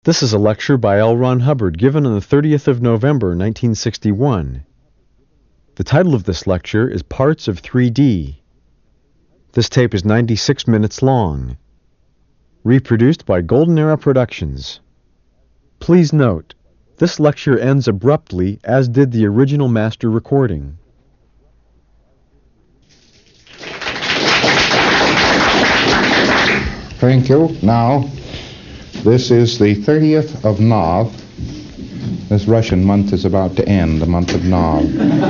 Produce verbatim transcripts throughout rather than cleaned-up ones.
This is a lecture by L. Ron Hubbard given on the thirtieth of November, nineteen sixty-one. The title of this lecture is Parts of three D. This tape is ninety-six minutes long. Reproduced by Golden Era Productions. Please note, this lecture ends abruptly, as did the original master recording. Thank you. Now, this is the thirtieth of Nov. This Russian month is about to end, the month of Nov.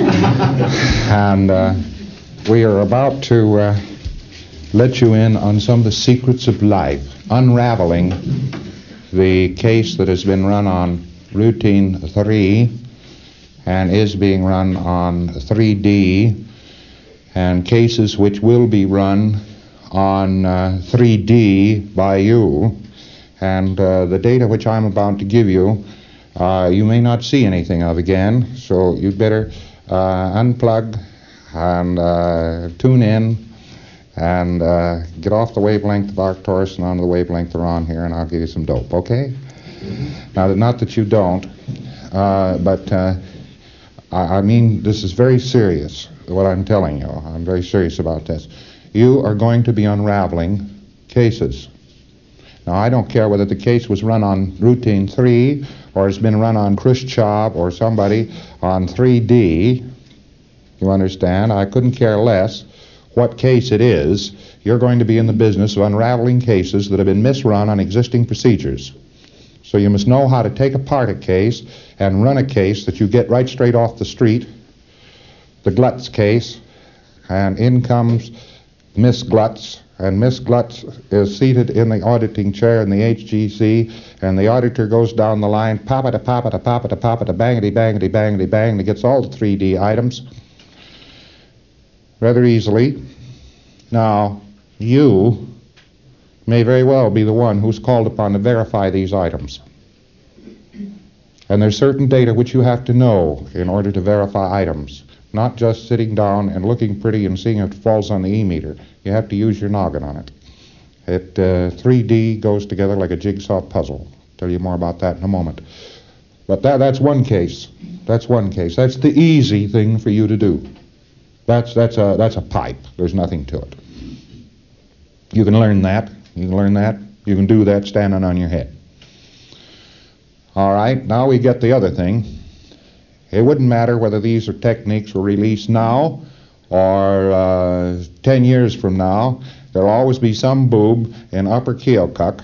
and uh, we are about to uh, let you in on some of the secrets of life, unraveling the case that has been run on routine three and is being run on three D, and cases which will be run on uh, three D by you. And uh, the data which I'm about to give you, uh, you may not see anything of again, so you'd better uh, unplug and uh, tune in and uh, get off the wavelength of Arcturus and onto the wavelength they're on here, and I'll give you some dope, okay? Mm-hmm. Now, not that you don't, uh, but uh, I, I mean this is very serious, what I'm telling you. I'm very serious about this. You are going to be unraveling cases. Now, I don't care whether the case was run on routine three or has been run on Khrushchev or somebody on three D. You understand? I couldn't care less what case it is. You're going to be in the business of unraveling cases that have been misrun on existing procedures. So you must know how to take apart a case and run a case that you get right straight off the street, the Glutz case, and in comes Miss Glutz. And Miss Glutz is seated in the auditing chair in the H G C, and the auditor goes down the line, papa-da, papa-da, papa-da, papa-da, bangity, bangity, bangity, bang, and he gets all the three D items rather easily. Now, you may very well be the one who's called upon to verify these items. And there's certain data which you have to know in order to verify items, not just sitting down and looking pretty and seeing if it falls on the E-meter. You have to use your noggin on it. It uh, three D goes together like a jigsaw puzzle. I'll tell you more about that in a moment. But that, that's one case. That's one case. That's the easy thing for you to do. That's, that's, a, that's a pipe. There's nothing to it. You can learn that. You can learn that. You can do that standing on your head. All right, now we get the other thing. It wouldn't matter whether these are techniques were released now or uh, ten years from now. There'll always be some boob in Upper Keokuk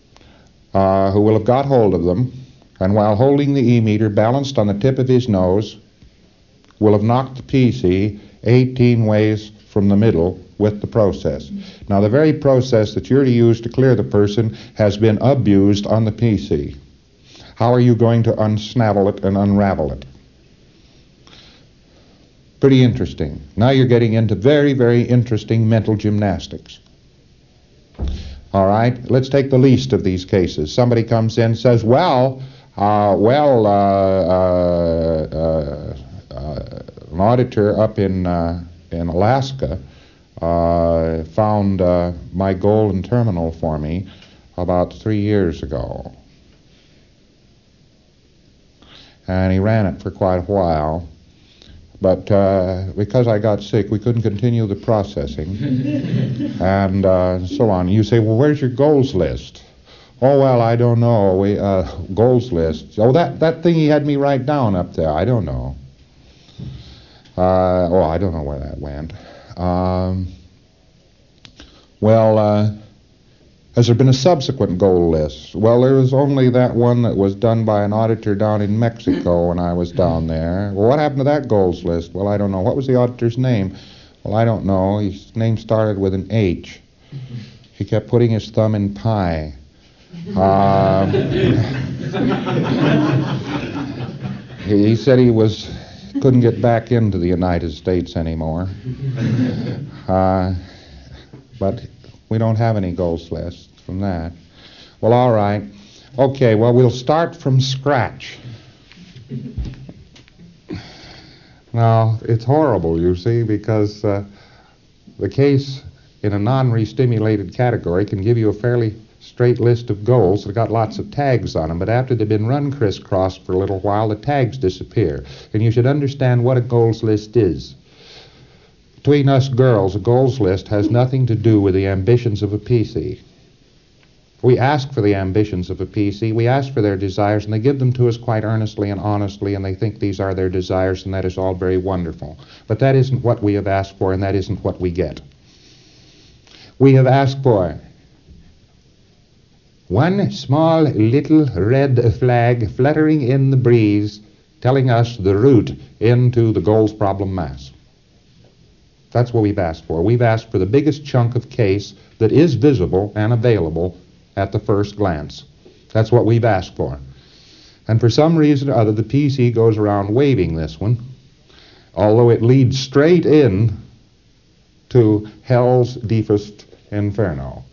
uh, who will have got hold of them, and while holding the E-meter balanced on the tip of his nose, will have knocked the P C eighteen ways from the middle with the process. Now, the very process that you're to use to clear the person has been abused on the P C. How are you going to unsnavel it and unravel it? Pretty interesting. Now you're getting into very, very interesting mental gymnastics. All right, let's take the least of these cases. Somebody comes in and says, well, uh, well, uh, uh, uh, uh, an auditor up in, uh, in Alaska uh, found uh, my golden terminal for me about three years ago. And he ran it for quite a while. But uh, because I got sick, we couldn't continue the processing, and uh, so on. You say, well, where's your goals list? Oh, well, I don't know. We uh, goals list. Oh, that, that thing he had me write down up there. I don't know. Uh, oh, I don't know where that went. Um, well, uh, has there been a subsequent goal list? Well, there was only that one that was done by an auditor down in Mexico when I was down there. Well, what happened to that goals list? Well, I don't know. What was the auditor's name? Well, I don't know. His name started with an H. He kept putting his thumb in pie. Uh, he, he said he was couldn't get back into the United States anymore. Uh, but we don't have any goals lists from that. Well, all right. Okay, well, we'll start from scratch. Now, it's horrible, you see, because uh, the case in a non-restimulated category can give you a fairly straight list of goals that got lots of tags on them, but after they've been run crisscross for a little while, the tags disappear. And you should understand what a goals list is. Between us girls, a goals list has nothing to do with the ambitions of a P C. We ask for the ambitions of a P C, we ask for their desires, and they give them to us quite earnestly and honestly, and they think these are their desires, and that is all very wonderful. But that isn't what we have asked for, and that isn't what we get. We have asked for one small little red flag fluttering in the breeze, telling us the route into the goals problem mass. That's what we've asked for. We've asked for the biggest chunk of case that is visible and available at the first glance. That's what we've asked for. And for some reason or other, the P C goes around waving this one, although it leads straight in to hell's deepest inferno.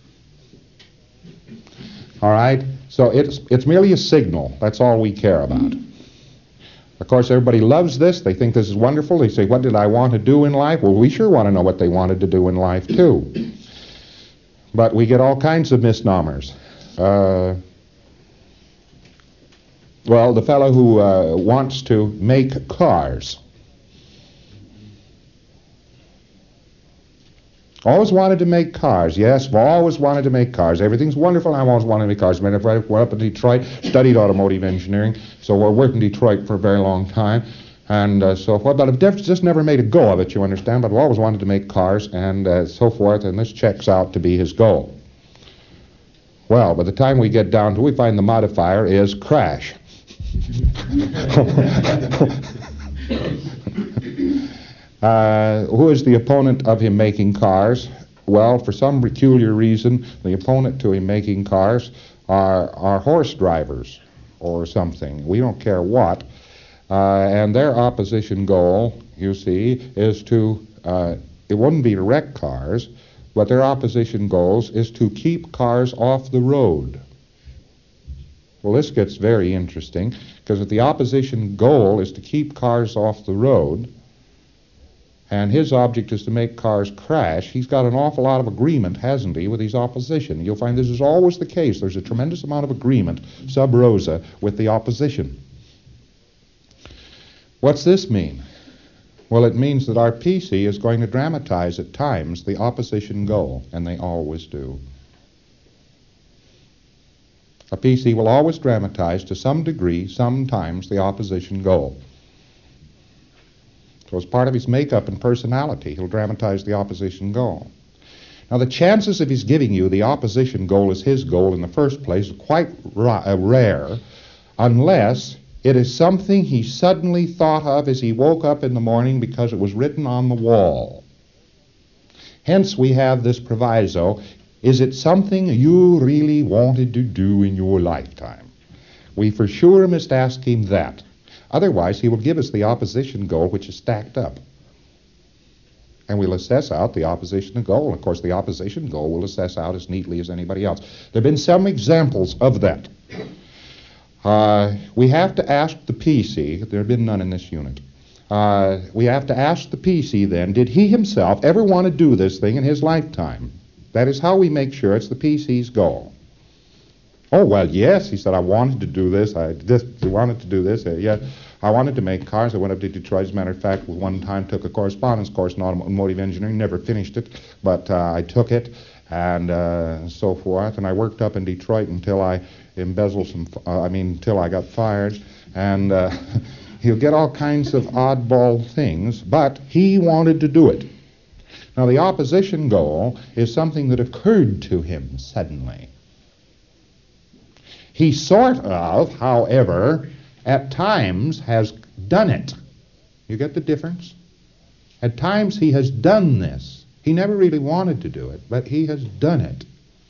All right? So it's, it's merely a signal. That's all we care about. Of course, everybody loves this. They think this is wonderful. They say, what did I want to do in life? Well, we sure want to know what they wanted to do in life, too. But we get all kinds of misnomers. Uh, well, the fellow who uh, wants to make cars always wanted to make cars. Yes, I've always wanted to make cars. Everything's wonderful. I've always wanted to make cars. I went up in Detroit, studied automotive engineering, so I worked in Detroit for a very long time, and uh, so forth. But I've just never made a go of it, you understand, but I've always wanted to make cars, and uh, so forth, and this checks out to be his goal. Well, by the time we get down to it, we find the modifier is crash. Uh, who is the opponent of him making cars? Well, for some peculiar reason, the opponent to him making cars are, are horse drivers or something. We don't care what. Uh, and their opposition goal, you see, is to, uh, it wouldn't be to wreck cars, but their opposition goals is to keep cars off the road. Well, this gets very interesting, because if the opposition goal is to keep cars off the road, and his object is to make cars crash, he's got an awful lot of agreement, hasn't he, with his opposition. You'll find this is always the case. There's a tremendous amount of agreement, sub rosa, with the opposition. What's this mean? Well, it means that our P C is going to dramatize at times the opposition goal, and they always do. A P C will always dramatize to some degree, sometimes, the opposition goal. So as part of his makeup and personality, he'll dramatize the opposition goal. Now, the chances of his giving you the opposition goal as his goal in the first place are quite ra- uh, rare, unless it is something he suddenly thought of as he woke up in the morning because it was written on the wall. Hence, we have this proviso, is it something you really wanted to do in your lifetime? We for sure must ask him that. Otherwise, he will give us the opposition goal, which is stacked up. And we'll assess out the opposition goal. Of course, the opposition goal will assess out as neatly as anybody else. There have been some examples of that. Uh, we have to ask the P C, there have been none in this unit. Uh, we have to ask the P C then, did he himself ever want to do this thing in his lifetime? That is how we make sure it's the P C's goal. Oh, well, yes, he said, I wanted to do this. I just wanted to do this. Uh, yeah, I wanted to make cars. I went up to Detroit. As a matter of fact, one time took a correspondence course in automotive engineering, never finished it, but uh, I took it and uh, so forth. And I worked up in Detroit until I embezzled some, uh, I mean, until I got fired. And uh, he'll get all kinds of oddball things, but he wanted to do it. Now, the opposition goal is something that occurred to him suddenly. He sort of, however, at times has done it. You get the difference? At times he has done this. He never really wanted to do it, but he has done it.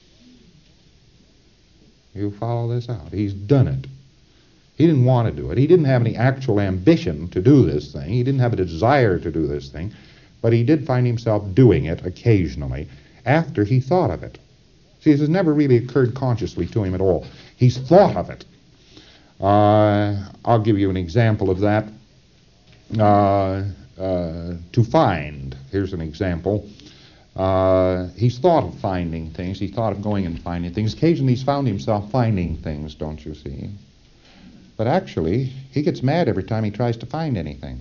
You follow this out? He's done it. He didn't want to do it. He didn't have any actual ambition to do this thing. He didn't have a desire to do this thing, but he did find himself doing it occasionally after he thought of it. See, this has never really occurred consciously to him at all. He's thought of it. Uh, I'll give you an example of that. Uh, uh, to find, here's an example. Uh, he's thought of finding things. He thought of going and finding things. Occasionally he's found himself finding things, don't you see? But actually, he gets mad every time he tries to find anything.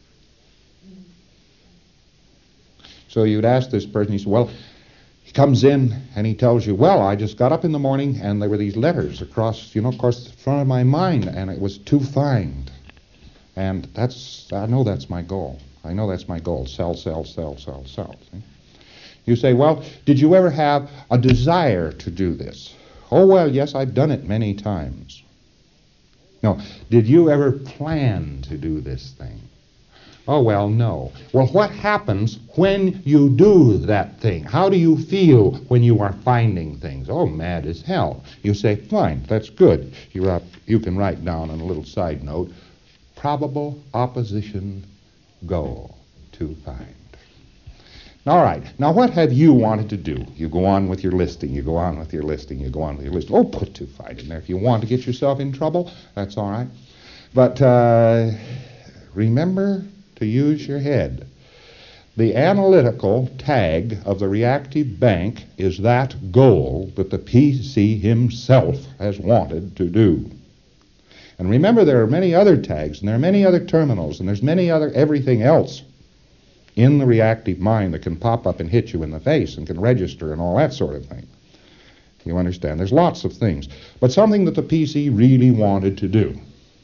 So you'd ask this person, he said, well, he comes in and he tells you, well, I just got up in the morning and there were these letters across, you know, across the front of my mind, and it was to find. And that's, I know that's my goal. I know that's my goal. Sell, sell, sell, sell, sell. See? You say, well, did you ever have a desire to do this? Oh, well, yes, I've done it many times. No. Did you ever plan to do this thing? Oh, well, no. Well, what happens when you do that thing? How do you feel when you are finding things? Oh, mad as hell. You say, fine, that's good. You're up, you can write down on a little side note, probable opposition goal, to find. All right. Now, what have you wanted to do? You go on with your listing. You go on with your listing. You go on with your listing. Oh, put to find in there. If you want to get yourself in trouble, that's all right. But uh, remember to use your head. The analytical tag of the reactive bank is that goal that the P C himself has wanted to do. And remember, there are many other tags, and there are many other terminals, and there's many other everything else in the reactive mind that can pop up and hit you in the face and can register and all that sort of thing. You understand? There's lots of things. But something that the P C really wanted to do.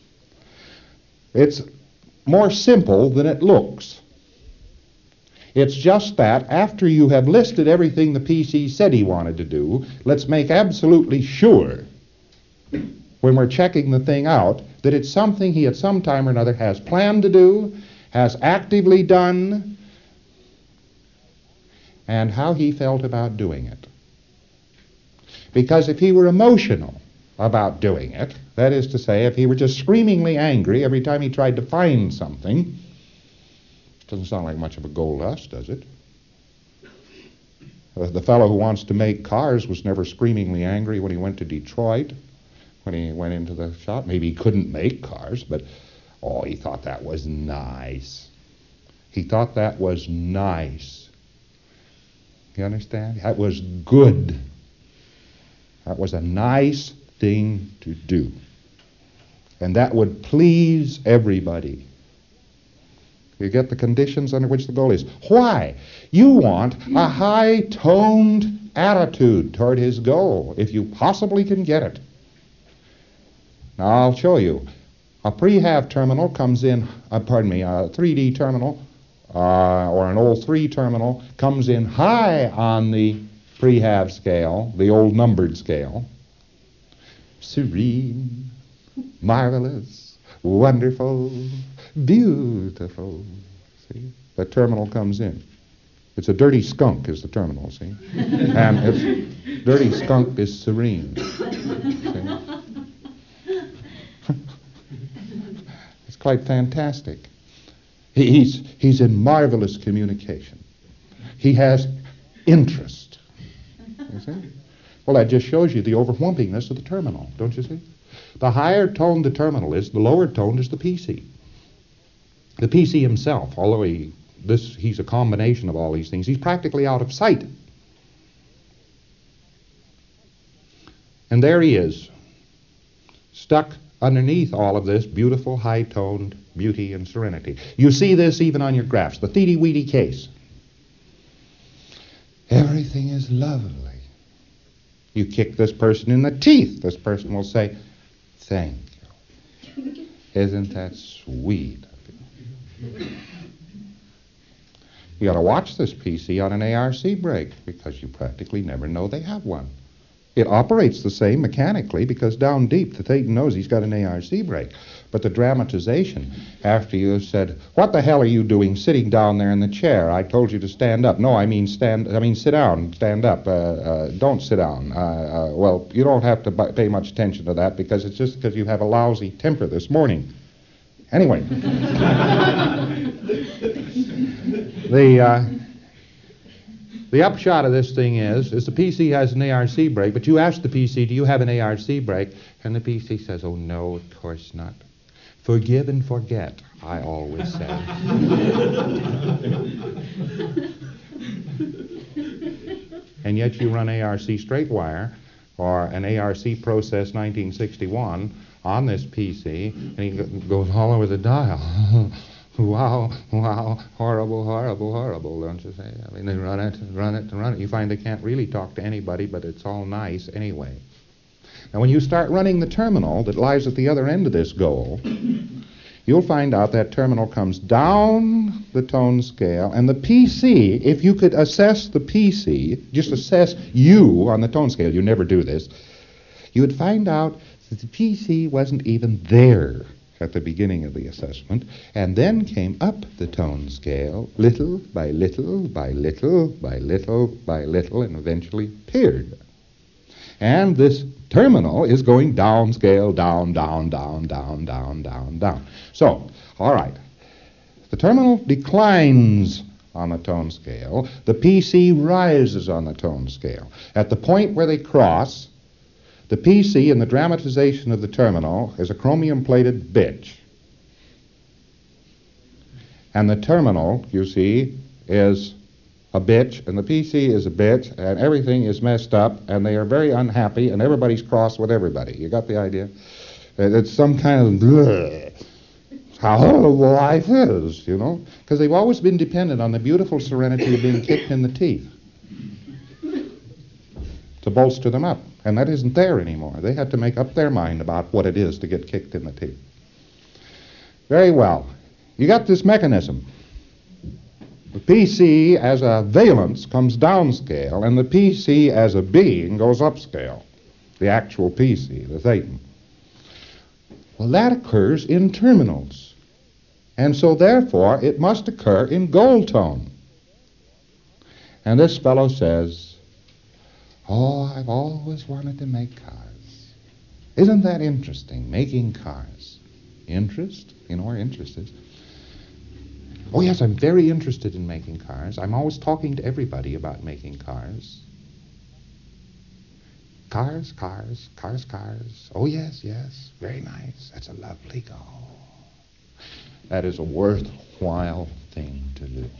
It's more simple than it looks. It's just that after you have listed everything the P C said he wanted to do, let's make absolutely sure when we're checking the thing out that it's something he at some time or another has planned to do, has actively done, and how he felt about doing it. Because if he were emotional about doing it, that is to say, if he were just screamingly angry every time he tried to find something, doesn't sound like much of a goal to us, does it? Uh, the fellow who wants to make cars was never screamingly angry when he went to Detroit, when he went into the shop. Maybe he couldn't make cars, but, oh, he thought that was nice. He thought that was nice. You understand? That was good. That was a nice thing to do. And that would please everybody. You get the conditions under which the goal is. Why? You want a high-toned attitude toward his goal, if you possibly can get it. Now, I'll show you. A pre-have terminal comes in, uh, pardon me, a three D terminal, uh, or an old three terminal, comes in high on the pre-have scale, the old numbered scale. Serene, marvelous, wonderful, beautiful. See? The terminal comes in. It's a dirty skunk is the terminal, see? And it's dirty skunk is serene. See? It's quite fantastic. He, he's, he's in marvelous communication. He has interest. You see? Well, that just shows you the overwhelmingness of the terminal, don't you see? The higher tone the terminal is, the lower tone is the P C. The P C himself, although he, this, he's a combination of all these things, he's practically out of sight. And there he is, stuck underneath all of this beautiful, high-toned beauty and serenity. You see this even on your graphs, the Thiety-Weety case. Everything is lovely. You kick this person in the teeth, this person will say, thank you. Isn't that sweet of you? You got to watch this P C on an A R C brake because you practically never know they have one. It operates the same mechanically because down deep the Thetan knows he's got an A R C brake. But the dramatization, after you have said, what the hell are you doing sitting down there in the chair? I told you to stand up. No, I mean stand. I mean sit down, stand up. Uh, uh, don't sit down. Uh, uh, well, you don't have to b- pay much attention to that because it's just because you have a lousy temper this morning. Anyway. the... Uh, The upshot of this thing is, is the P C has an A R C brake, but you ask the P C, do you have an A R C brake? And the P C says, oh, no, of course not. Forgive and forget, I always say. And yet you run A R C straight wire or an A R C Process nineteen sixty-one on this P C, and he goes all over the dial. Wow, wow, horrible, horrible, horrible, don't you say? I mean, they run it, run it, run it. You find they can't really talk to anybody, but it's all nice anyway. Now, when you start running the terminal that lies at the other end of this goal, you'll find out that terminal comes down the tone scale, and the P C, if you could assess the P C, just assess you on the tone scale, you never do this, you would find out that the P C wasn't even there at the beginning of the assessment, and then came up the tone scale, little by little, by little, by little, by little, and eventually appeared. And this terminal is going down scale, down, down, down, down, down, down, down. So, all right. The terminal declines on the tone scale. The P C rises on the tone scale. At the point where they cross, the P C in the dramatization of the terminal is a chromium-plated bitch. And the terminal, you see, is a bitch, and the P C is a bitch, and everything is messed up, and they are very unhappy, and everybody's cross with everybody. You got the idea? It's some kind of bleh, how horrible life is, you know? Because they've always been dependent on the beautiful serenity of being kicked in the teeth to bolster them up. And that isn't there anymore. They had to make up their mind about what it is to get kicked in the teeth. Very well. You got this mechanism. The P C as a valence comes downscale, and the P C as a being goes upscale. The actual P C, the Thetan. Well, that occurs in terminals. And so, therefore, it must occur in gold tone. And this fellow says, oh, I've always wanted to make cars. Isn't that interesting, making cars? Interest? You know where interest is. Oh, yes, I'm very interested in making cars. I'm always talking to everybody about making cars. Cars, cars, cars, cars. Oh, yes, yes, very nice. That's a lovely goal. That is a worthwhile thing to do.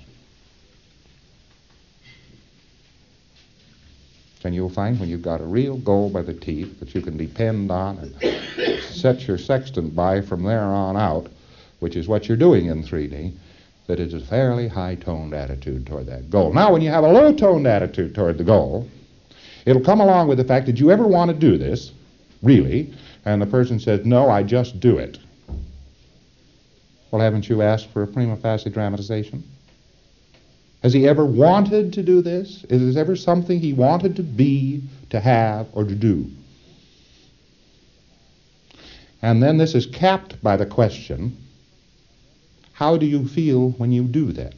And you'll find when you've got a real goal by the teeth that you can depend on and set your sextant by from there on out, which is what you're doing in three D, that it's a fairly high-toned attitude toward that goal. Now, when you have a low-toned attitude toward the goal, it'll come along with the fact that you ever want to do this, really, and the person says, no, I just do it. Well, haven't you asked for a prima facie dramatization? Has he ever wanted to do this? Is there ever something he wanted to be, to have, or to do? And then this is capped by the question, how do you feel when you do that?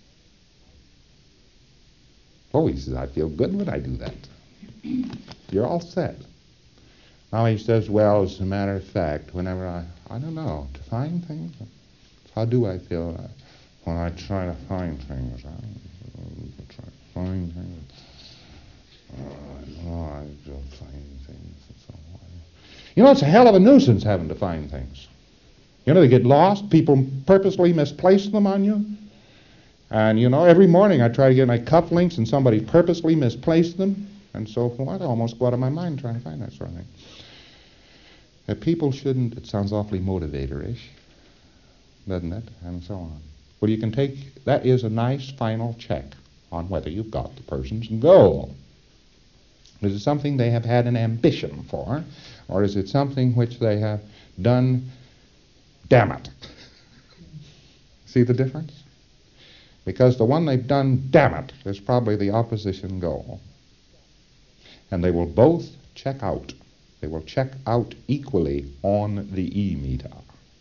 Oh, he says, I feel good when I do that. You're all set. Now he says, well, as a matter of fact, whenever I, I don't know, to find things, how do I feel when I try to find things? I try to find things. Oh, I don't find things and so on. You know, it's a hell of a nuisance having to find things. You know, they get lost. People purposely misplace them on you. And, you know, every morning I try to get my cufflinks and somebody purposely misplaced them. And so forth. I almost go out of my mind trying to find that sort of thing. That people shouldn't, it sounds awfully motivator-ish, doesn't it? And so on. Well, you can take, that is a nice final check on whether you've got the person's goal. Is it something they have had an ambition for, or is it something which they have done, damn it? See the difference? Because the one they've done, damn it, is probably the opposition goal. And they will both check out. They will check out equally on the E meter.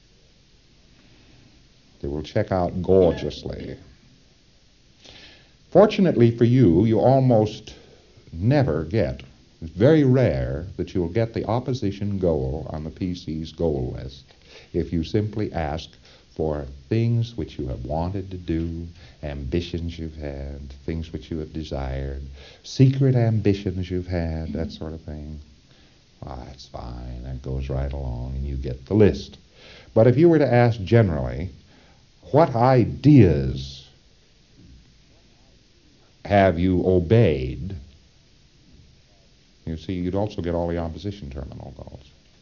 They will check out gorgeously. Fortunately for you, you almost never get, it's very rare that you will get the opposition goal on the P C's goal list if you simply ask for things which you have wanted to do, ambitions you've had, things which you have desired, secret ambitions you've had, that sort of thing. Ah, that's fine. That goes right along, and you get the list. But if you were to ask generally, what ideas have you obeyed? You see, you'd also get all the opposition terminal goals.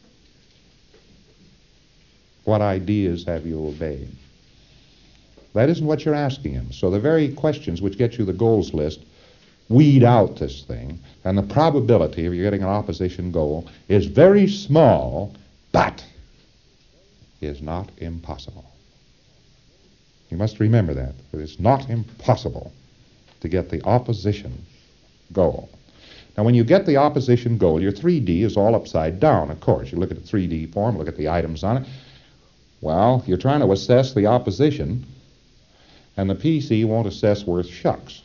What ideas have you obeyed? That isn't what you're asking him. So the very questions which get you the goals list weed out this thing, and the probability of you getting an opposition goal is very small, but is not impossible. You must remember that. It is not impossible to get the opposition goal. Now, when you get the opposition goal, your three D is all upside down, of course. You look at the three D form, look at the items on it. Well, you're trying to assess the opposition, and the P C won't assess worth shucks.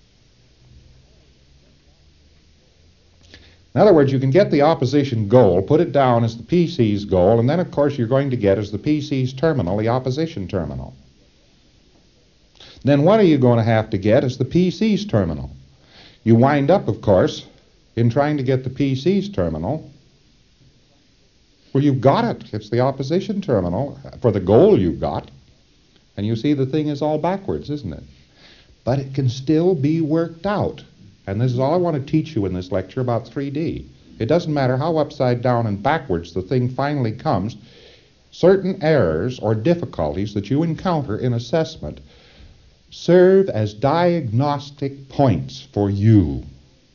In other words, you can get the opposition goal, put it down as the P C's goal, and then, of course, you're going to get as the P C's terminal the opposition terminal. Then what are you going to have to get as the P C's terminal? You wind up, of course, in trying to get the P C's terminal. Well, you've got it. It's the opposition terminal for the goal you've got. And you see the thing is all backwards, isn't it? But it can still be worked out. And this is all I want to teach you in this lecture about three D. It doesn't matter how upside down and backwards the thing finally comes. Certain errors or difficulties that you encounter in assessment serve as diagnostic points for you.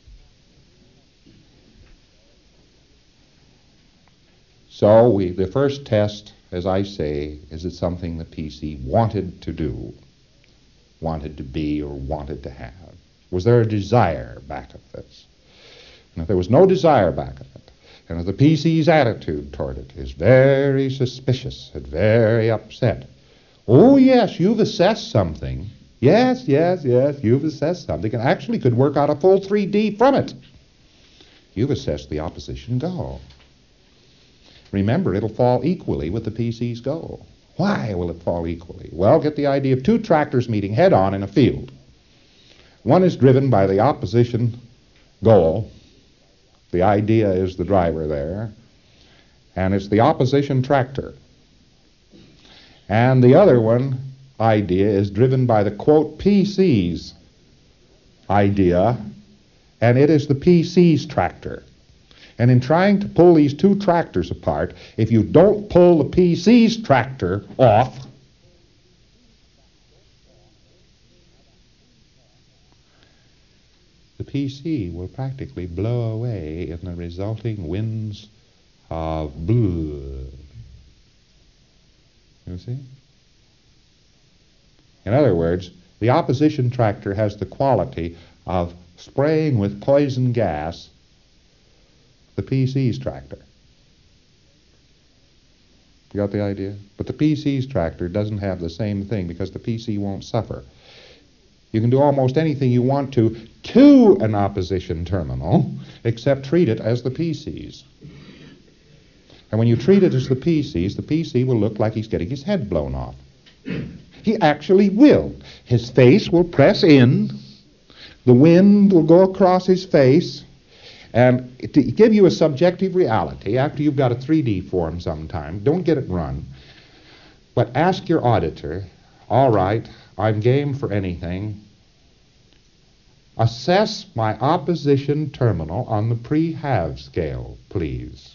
So we, the first test, as I say, is it something the P C wanted to do, wanted to be, or wanted to have? Was there a desire back of this? And if there was no desire back of it, and if the P C's attitude toward it is very suspicious and very upset, oh yes, you've assessed something. Yes, yes, yes, you've assessed something, and actually could work out a full three D from it. You've assessed the opposition goal. Remember, it'll fall equally with the P C's goal. Why will it fall equally? Well, get the idea of two tractors meeting head-on in a field. One is driven by the opposition goal. The idea is the driver there. And it's the opposition tractor. And the other one, idea, is driven by the, quote, P C's idea, and it is the P C's tractor. And in trying to pull these two tractors apart, if you don't pull the P C's tractor off, the P C will practically blow away in the resulting winds of blood. You see? In other words, the opposition tractor has the quality of spraying with poison gas the P C's tractor. You got the idea? But the P C's tractor doesn't have the same thing because the P C won't suffer. You can do almost anything you want to to an opposition terminal except treat it as the P C's. And when you treat it as the P C's, the P C will look like he's getting his head blown off. He actually will. His face will press in, the wind will go across his face, and to give you a subjective reality, after you've got a three D form sometime, don't get it run, but ask your auditor, all right, I'm game for anything. Assess my opposition terminal on the pre-halve scale, please.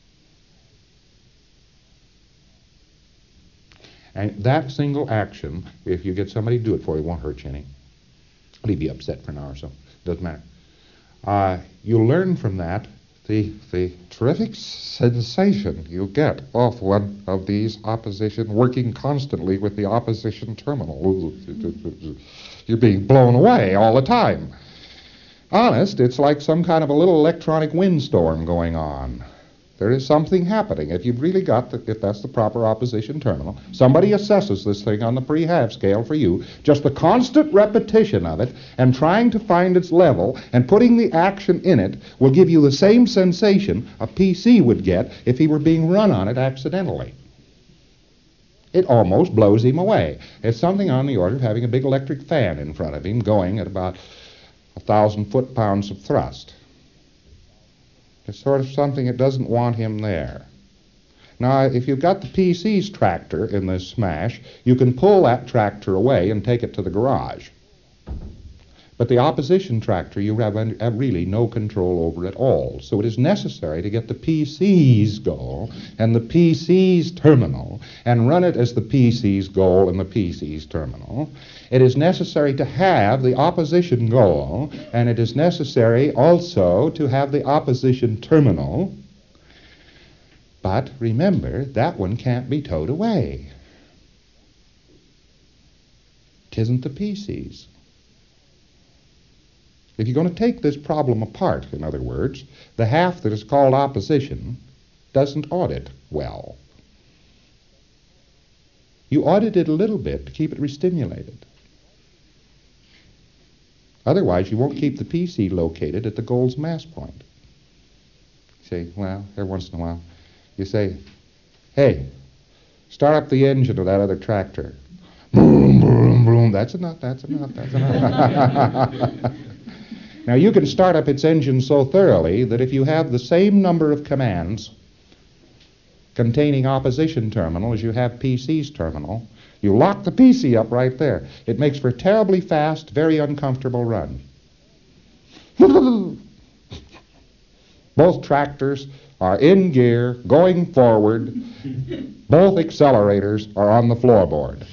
And that single action, if you get somebody to do it for you, won't hurt you any. He'll be upset for an hour or so. Doesn't matter. Uh, you'll learn from that the, the terrific sensation you get off one of these opposition, working constantly with the opposition terminal. You're being blown away all the time. Honest, it's like some kind of a little electronic windstorm going on. There is something happening. If you've really got, the, if that's the proper opposition terminal, somebody assesses this thing on the pre-halve scale for you, just the constant repetition of it and trying to find its level and putting the action in it will give you the same sensation a P C would get if he were being run on it accidentally. It almost blows him away. It's something on the order of having a big electric fan in front of him going at about a thousand foot-pounds of thrust. It's sort of something that doesn't want him there. Now, if you've got the P C's tractor in this smash, you can pull that tractor away and take it to the garage. But the opposition tractor you have, have really no control over at all. So it is necessary to get the P C's goal and the P C's terminal and run it as the P C's goal and the P C's terminal. It is necessary to have the opposition goal, and it is necessary also to have the opposition terminal. But remember, that one can't be towed away. Tisn't the P C's. If you're going to take this problem apart, in other words, the half that is called opposition doesn't audit well. You audit it a little bit to keep it restimulated. Otherwise, you won't keep the P C located at the goal's mass point. You say, well, every once in a while, you say, hey, start up the engine of that other tractor. Boom, boom, boom. That's enough, that's enough, that's enough. Now, you can start up its engine so thoroughly that if you have the same number of commands containing opposition terminal as you have P C's terminal, you lock the P C up right there. It makes for a terribly fast, very uncomfortable run. Both tractors are in gear, going forward. Both accelerators are on the floorboard.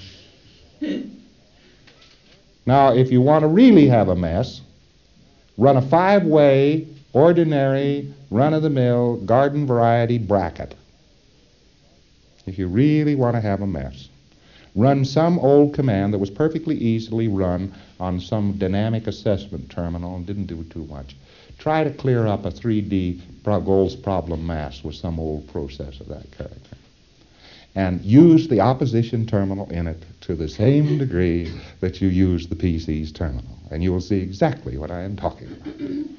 Now, if you want to really have a mess, run a five-way, ordinary, run-of-the-mill, garden variety bracket. If you really want to have a mess, run some old command that was perfectly easily run on some dynamic assessment terminal and didn't do too much. Try to clear up a three D pro- goals problem mass with some old process of that character. And use the opposition terminal in it to the same degree that you use the P C's terminal. And you will see exactly what I am talking about.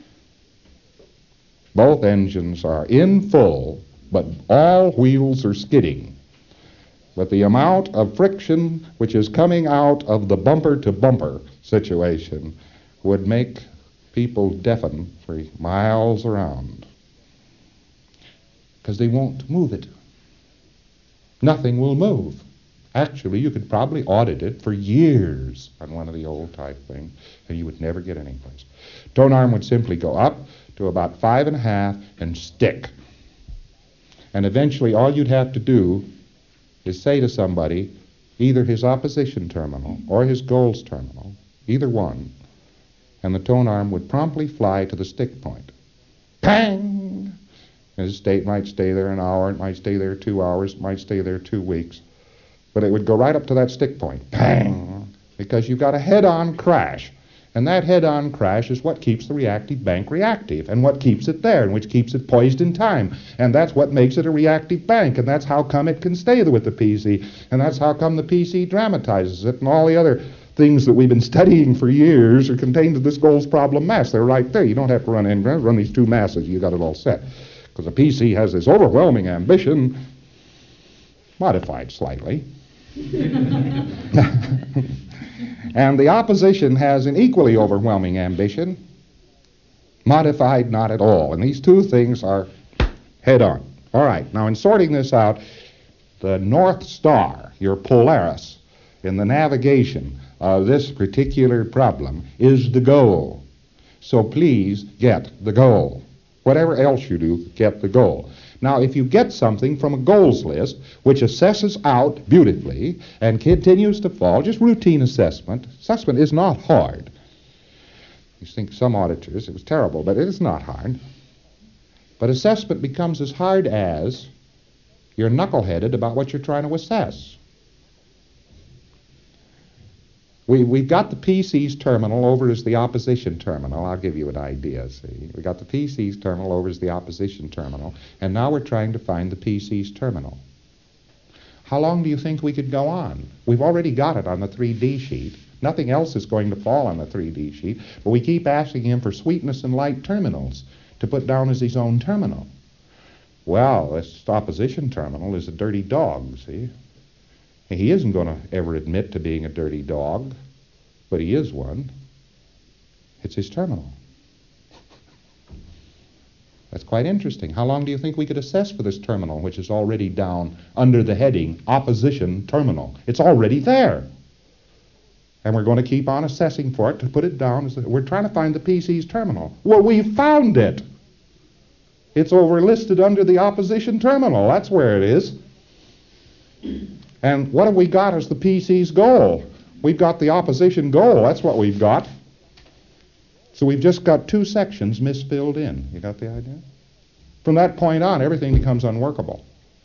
Both engines are in full, but all wheels are skidding. But the amount of friction which is coming out of the bumper-to-bumper situation would make people deafen for miles around. Because they won't move it. Nothing will move. Actually, you could probably audit it for years on one of the old type things, and you would never get anyplace. Tone arm would simply go up to about five and a half and stick. And eventually all you'd have to do is say to somebody, either his opposition terminal or his goals terminal, either one, and the tone arm would promptly fly to the stick point. Pang! His state might stay there an hour, it might stay there two hours, it might stay there two weeks. But it would go right up to that stick point. Bang! Because you've got a head-on crash. And that head-on crash is what keeps the reactive bank reactive, and what keeps it there, and which keeps it poised in time. And that's what makes it a reactive bank, and that's how come it can stay with the P C, and that's how come the P C dramatizes it, and all the other things that we've been studying for years are contained in this goals problem mass. They're right there. You don't have to run in, run these two masses. You got it all set. Because the P C has this overwhelming ambition, modified slightly. And the opposition has an equally overwhelming ambition, modified not at all. And these two things are head-on. All right, now in sorting this out, the North Star, your Polaris, in the navigation of this particular problem is the goal. So please get the goal. Whatever else you do, get the goal. Now, if you get something from a goals list which assesses out beautifully and continues to fall, just routine assessment. Assessment is not hard. You think some auditors, it was terrible, but it is not hard. But assessment becomes as hard as you're knuckleheaded about what you're trying to assess. We, we've got the P C's terminal over as the opposition terminal. I'll give you an idea, see. We've got the P C's terminal over as the opposition terminal, and now we're trying to find the P C's terminal. How long do you think we could go on? We've already got it on the three D sheet. Nothing else is going to fall on the three D sheet, but we keep asking him for sweetness and light terminals to put down as his own terminal. Well, this opposition terminal is a dirty dog, see. He isn't going to ever admit to being a dirty dog, but he is one. It's his terminal. That's quite interesting. How long do you think we could assess for this terminal, which is already down under the heading opposition terminal? It's already there. And we're going to keep on assessing for it to put it down. We're trying to find the P C's terminal. Well, we found it. It's overlisted under the opposition terminal. That's where it is. And what have we got as the P C's goal? We've got the opposition goal. That's what we've got. So we've just got two sections misfilled in. You got the idea? From that point on, everything becomes unworkable.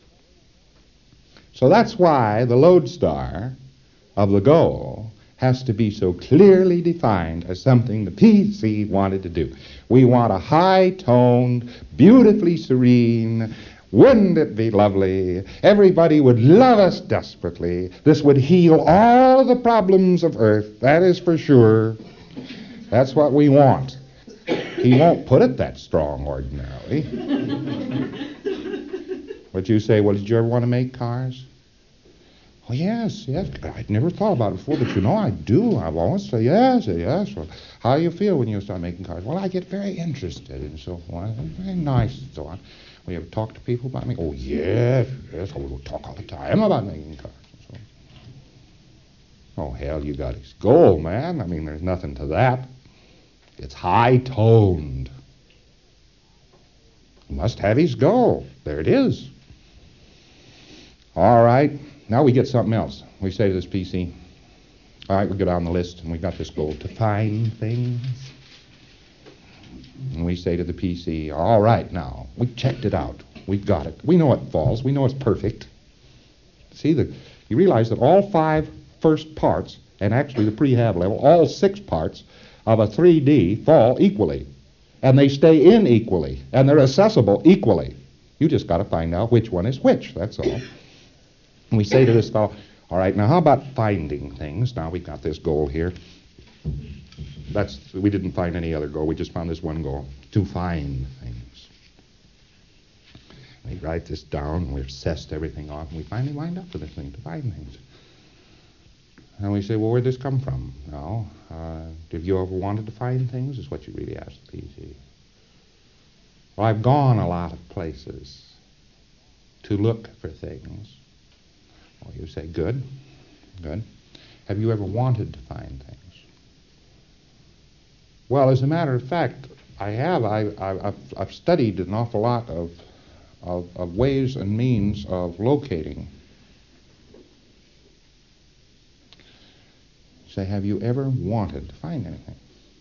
So that's why the lodestar of the goal has to be so clearly defined as something the P C wanted to do. We want a high-toned, beautifully serene, wouldn't it be lovely? Everybody would love us desperately. This would heal all the problems of Earth, that is for sure. That's what we want. He won't put it that strong ordinarily. But you say, well, did you ever want to make cars? Oh, yes, yes. I'd never thought about it before, but you know I do. I've always said yes, yes. Well, how do you feel when you start making cars? Well, I get very interested and so forth. Very nice and so on. Will you ever talk to people about me? Oh, yes, yes. I will talk all the time about making cars and so on. Oh, hell, you got his goal, man. I mean, there's nothing to that. It's high-toned. He must have his goal. There it is. All right. Now we get something else. We say to this P C, all right, we go down the list, and we got this goal to find things. And we say to the P C, all right, now, we've checked it out. We've got it. We know it falls. We know it's perfect. See, the, you realize that all five first parts, and actually the prehab level, all six parts of a three D fall equally. And they stay in equally, and they're accessible equally. You just got to find out which one is which, that's all. And we say to this fellow, all right, now how about finding things? Now we've got this goal here. That's, we didn't find any other goal. We just found this one goal, to find things. We write this down, and we assessed everything off, and we finally wind up with this thing, to find things. And we say, well, where'd this come from? Now, uh, have you ever wanted to find things, is what you really ask the P C. Well, I've gone a lot of places to look for things. Well, you say, good, good. Have you ever wanted to find things? Well, as a matter of fact, I have. I, I, I've, I've studied an awful lot of, of, of ways and means of locating. Say, have you ever wanted to find anything?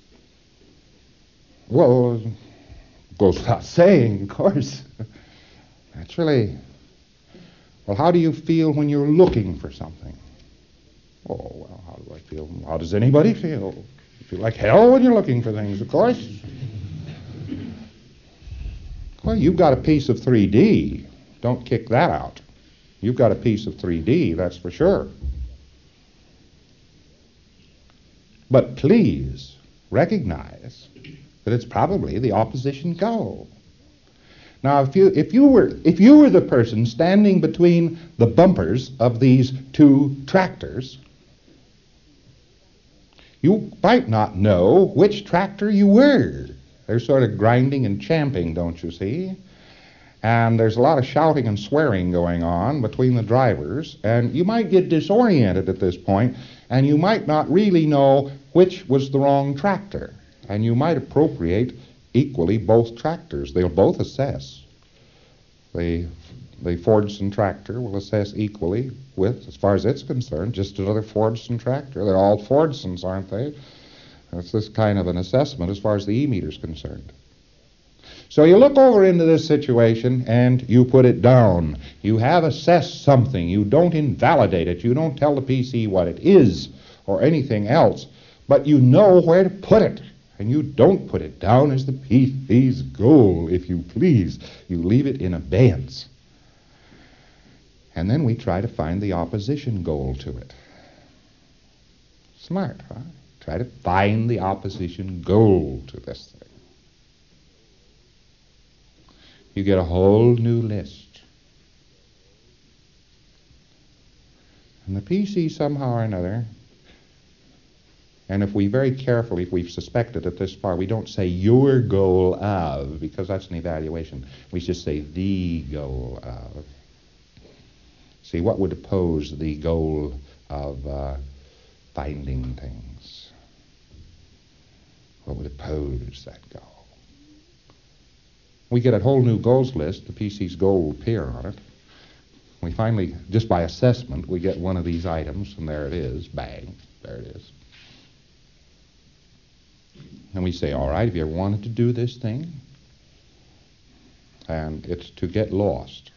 Well, it goes without saying, of course. Naturally. Well, how do you feel when you're looking for something? Oh, well, how do I feel? How does anybody feel? You feel like hell when you're looking for things, of course. Well, you've got a piece of three D. Don't kick that out. You've got a piece of three D, that's for sure. But please recognize that it's probably the opposition goal. Now, if you if you were if you were the person standing between the bumpers of these two tractors, you might not know which tractor you were. They're sort of grinding and champing, don't you see? And there's a lot of shouting and swearing going on between the drivers, and you might get disoriented at this point, and you might not really know which was the wrong tractor, and you might appropriate equally both tractors. They'll both assess. The, the Fordson tractor will assess equally with, as far as it's concerned, just another Fordson tractor. They're all Fordsons, aren't they? That's this kind of an assessment as far as the E-meter's concerned. So you look over into this situation and you put it down. You have assessed something. You don't invalidate it. You don't tell the P C what it is or anything else, but you know where to put it. And you don't put it down as the P C's goal, if you please. You leave it in abeyance. And then we try to find the opposition goal to it. Smart, huh? Try to find the opposition goal to this thing. You get a whole new list. And the P C somehow or another, and if we very carefully, if we've suspected it this far, we don't say your goal of, because that's an evaluation. We just say the goal of. See, what would oppose the goal of uh, finding things. What would oppose that goal? We get a whole new goals list. The P C's goal will appear on it. We finally, just by assessment, we get one of these items, and there it is. Bang. There it is. And we say, all right, have you ever wanted to do this thing? And it's to get lost.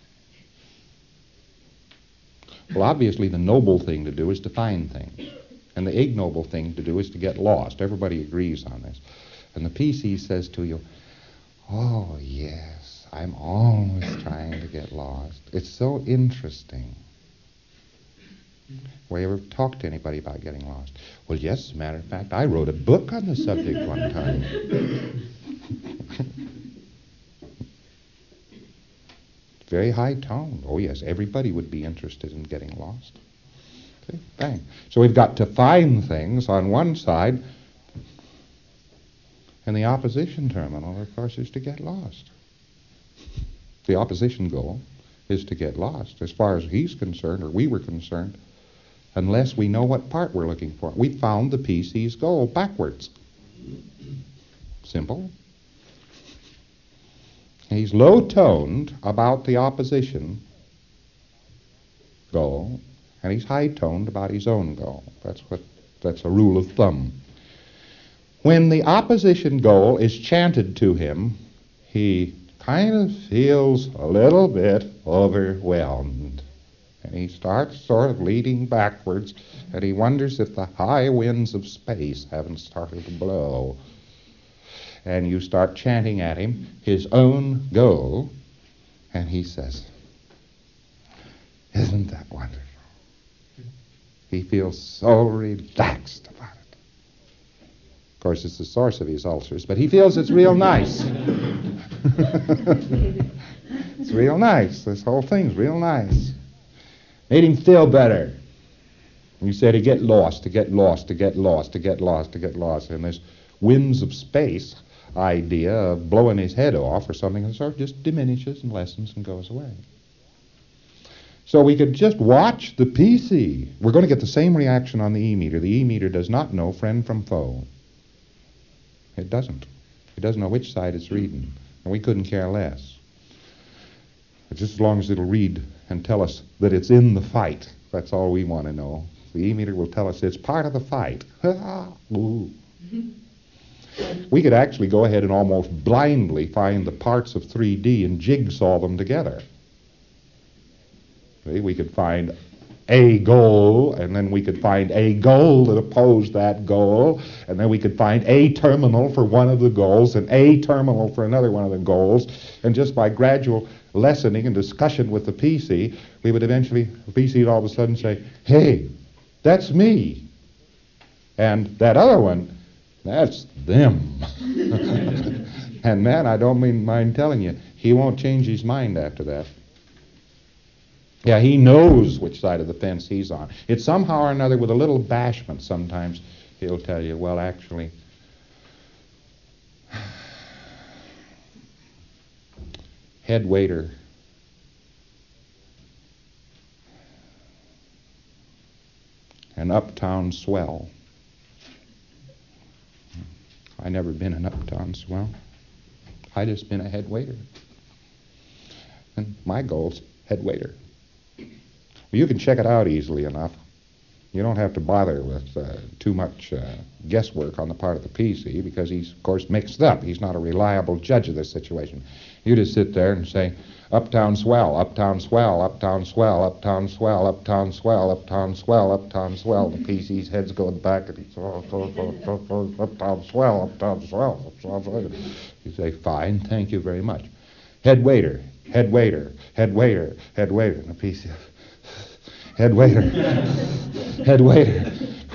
Well, obviously, the noble thing to do is to find things. And the ignoble thing to do is to get lost. Everybody agrees on this. And the P C says to you, oh, yes, I'm always trying to get lost. It's so interesting. Well, you ever talk to anybody about getting lost? Well, yes, as a matter of fact, I wrote a book on the subject one time. Very high tone. Oh, yes, everybody would be interested in getting lost. See? Bang. So we've got to find things on one side, and the opposition terminal, of course, is to get lost. The opposition goal is to get lost. As far as he's concerned, or we were concerned, unless we know what part we're looking for. We found the P C's goal backwards. Simple. He's low-toned about the opposition goal, and he's high-toned about his own goal. That's what. That's a rule of thumb. When the opposition goal is chanted to him, he kind of feels a little bit overwhelmed. And he starts sort of leading backwards, and he wonders if the high winds of space haven't started to blow. And you start chanting at him his own goal, and he says, isn't that wonderful? He feels so relaxed about it. Of course, it's the source of his ulcers, but he feels it's real nice. It's real nice. This whole thing's real nice. Made him feel better. You said to get lost, to get lost, to get lost, to get lost, to get lost. And this winds of space idea of blowing his head off or something and sort of just diminishes and lessens and goes away. So we could just watch the P C. We're going to get the same reaction on the E-meter. The E-meter does not know friend from foe. It doesn't. It doesn't know which side it's reading. And we couldn't care less. But just as long as it'll read and tell us that it's in the fight, that's all we want to know. The E-meter will tell us it's part of the fight. Ooh. We could actually go ahead and almost blindly find the parts of three D and jigsaw them together. See, we could find a goal, and then we could find a goal that opposed that goal, and then we could find a terminal for one of the goals and a terminal for another one of the goals, and just by gradual lessening and discussion with the P C, we would eventually, the P C would all of a sudden say, hey, that's me. And that other one, that's them. And man, I don't mean mind telling you, he won't change his mind after that. Yeah, he knows which side of the fence he's on. It's somehow or another with a little bashment sometimes he'll tell you, well, actually, head waiter, an uptown swell. I never been an uptown swell. I just been a head waiter. And my goal's head waiter. Well, you can check it out easily enough. You don't have to bother with uh, too much uh, guesswork on the part of the P C because he's, of course, mixed up. He's not a reliable judge of this situation. You just sit there and say, uptown swell, uptown swell, uptown swell, uptown swell, uptown swell, uptown swell, uptown swell. The P C's head's going back and he's, oh, oh, oh, oh, oh, uptown swell, uptown swell, uptown swell. You say, fine, thank you very much. Head waiter, head waiter, head waiter, head waiter. And the P C, head waiter, head waiter.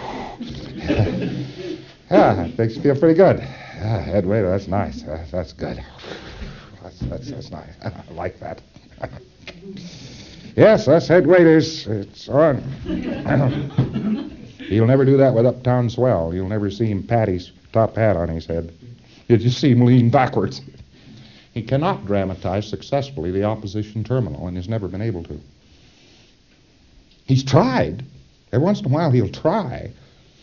Yeah, it makes you feel pretty good. Yeah, head waiter, that's nice. That's, that's good. That's, that's, that's nice. I like that. Yes, us head waiters, it's on. You'll never do that with uptown swell. You'll never see him pat his top hat on his head. You'll just see him lean backwards. He cannot dramatize successfully the opposition terminal and has never been able to. He's tried. Every once in a while he'll try,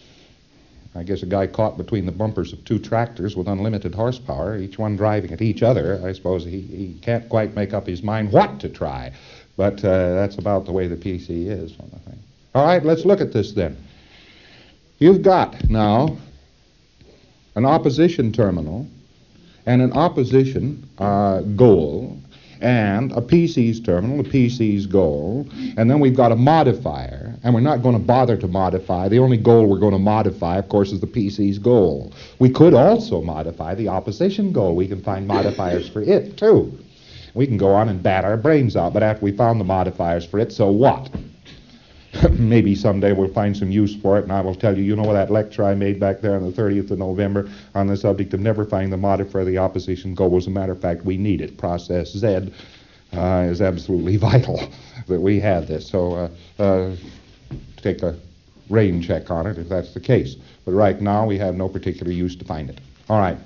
I guess a guy caught between the bumpers of two tractors with unlimited horsepower, each one driving at each other, I suppose he, he can't quite make up his mind what to try. But uh, that's about the way the P C is on the thing. All right, let's look at this then. You've got now an opposition terminal and an opposition uh, goal, and a P C's terminal, a P C's goal, and then we've got a modifier, and we're not going to bother to modify. The only goal we're going to modify, of course, is the P C's goal. We could also modify the opposition goal. We can find modifiers for it, too. We can go on and bat our brains out, but after we found the modifiers for it, so what? Maybe someday we'll find some use for it, and I will tell you, you know that lecture I made back there on the thirtieth of November on the subject of never finding the modifier of the opposition goal. As a matter of fact, we need it. Process Z uh, is absolutely vital that we have this. So uh, uh, take a rain check on it if that's the case. But right now we have no particular use to find it. All right.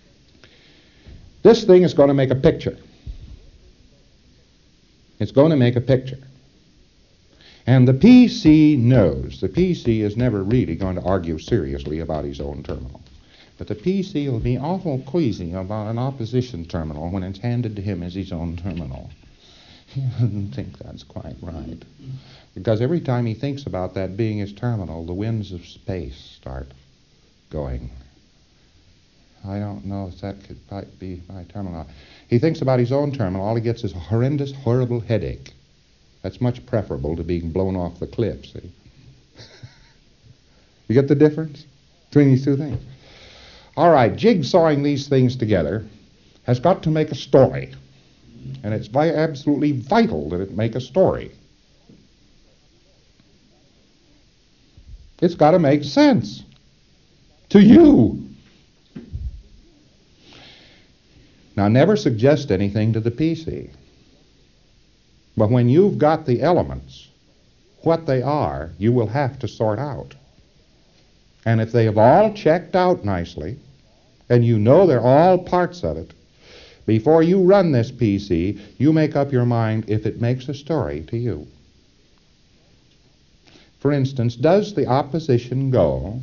This thing is going to make a picture. It's going to make a picture. And the P C knows. The P C is never really going to argue seriously about his own terminal. But the P C will be awful queasy about an opposition terminal when it's handed to him as his own terminal. He doesn't think that's quite right. Because every time he thinks about that being his terminal, the winds of space start going. I don't know if that could quite be my terminal. He thinks about his own terminal. All he gets is a horrendous, horrible headache. That's much preferable to being blown off the cliff, see? You get the difference between these two things? All right, jigsawing these things together has got to make a story. And it's vi- absolutely vital that it make a story. It's got to make sense to you. Now, never suggest anything to the P C. But when you've got the elements, what they are, you will have to sort out. And if they have all checked out nicely, and you know they're all parts of it, before you run this P C, you make up your mind if it makes a story to you. For instance, does the opposition goal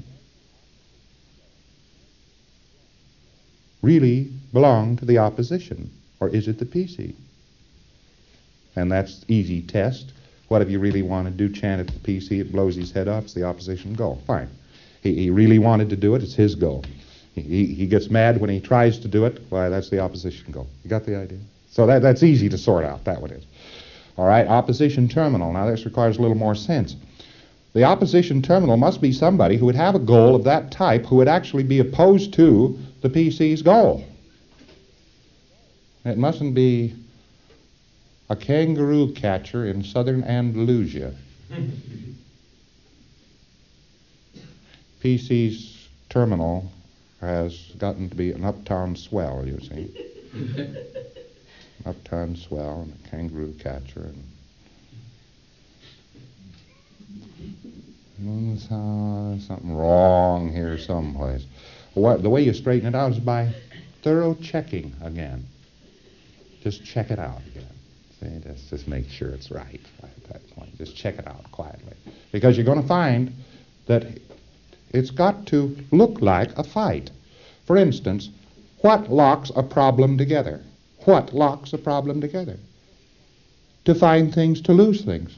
really belong to the opposition, or is it the P C? And that's easy test. Whatever you really want to do, chant at the P C, it blows his head off, it's the opposition goal. Fine. He, he really wanted to do it, it's his goal. He, he gets mad when he tries to do it, why, that's the opposition goal. You got the idea? So that, that's easy to sort out, that one is. All right, opposition terminal. Now this requires a little more sense. The opposition terminal must be somebody who would have a goal of that type who would actually be opposed to the P C's goal. It mustn't be a kangaroo catcher in southern Andalusia. P C's terminal has gotten to be an uptown swell, you see. Uptown swell and a kangaroo catcher. And uh, something wrong here someplace. What, the way you straighten it out is by thorough checking again. Just check it out again. See, just, just make sure it's right at that point. Just check it out quietly. Because you're going to find that it's got to look like a fight. For instance, what locks a problem together? What locks a problem together? To find things, to lose things.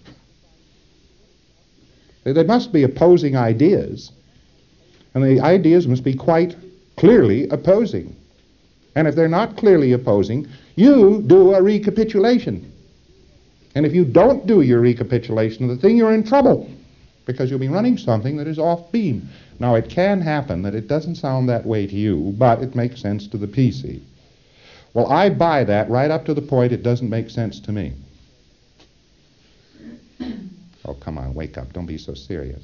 There must be opposing ideas, and the ideas must be quite clearly opposing. And if they're not clearly opposing, you do a recapitulation. And if you don't do your recapitulation of the thing, you're in trouble, because you'll be running something that is off beam. Now, it can happen that it doesn't sound that way to you, but it makes sense to the P C. Well, I buy that right up to the point it doesn't make sense to me. Oh, come on, wake up. Don't be so serious.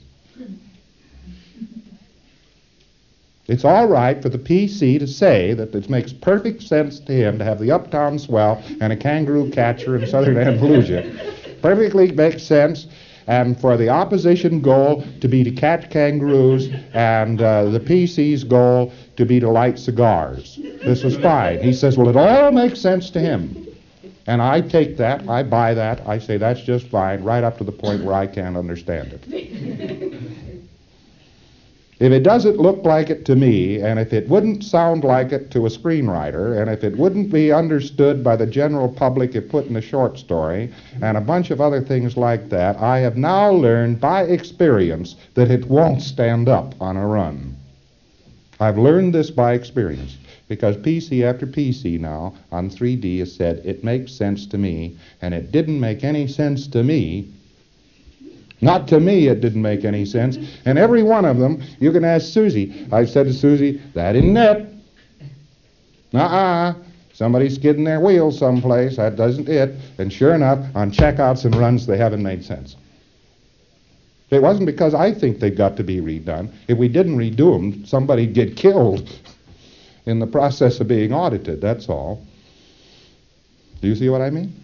It's all right for the P C to say that it makes perfect sense to him to have the uptown swell and a kangaroo catcher in southern Andalusia. Perfectly makes sense. And for the opposition goal to be to catch kangaroos and uh, the P C's goal to be to light cigars. This was fine. He says, well, it all makes sense to him. And I take that, I buy that, I say that's just fine, right up to the point where I can't understand it. If it doesn't look like it to me, and if it wouldn't sound like it to a screenwriter, and if it wouldn't be understood by the general public if put in a short story, and a bunch of other things like that, I have now learned by experience that it won't stand up on a run. I've learned this by experience, because P C after P C now on three D has said it makes sense to me, and it didn't make any sense to me. Not to me it didn't make any sense. And every one of them, you can ask Susie. I said to Susie, that isn't it. Uh-uh. Somebody's skidding their wheels someplace. That doesn't it. And sure enough, on checkouts and runs, they haven't made sense. It wasn't because I think they've got to be redone. If we didn't redo them, somebody'd get killed in the process of being audited, that's all. Do you see what I mean?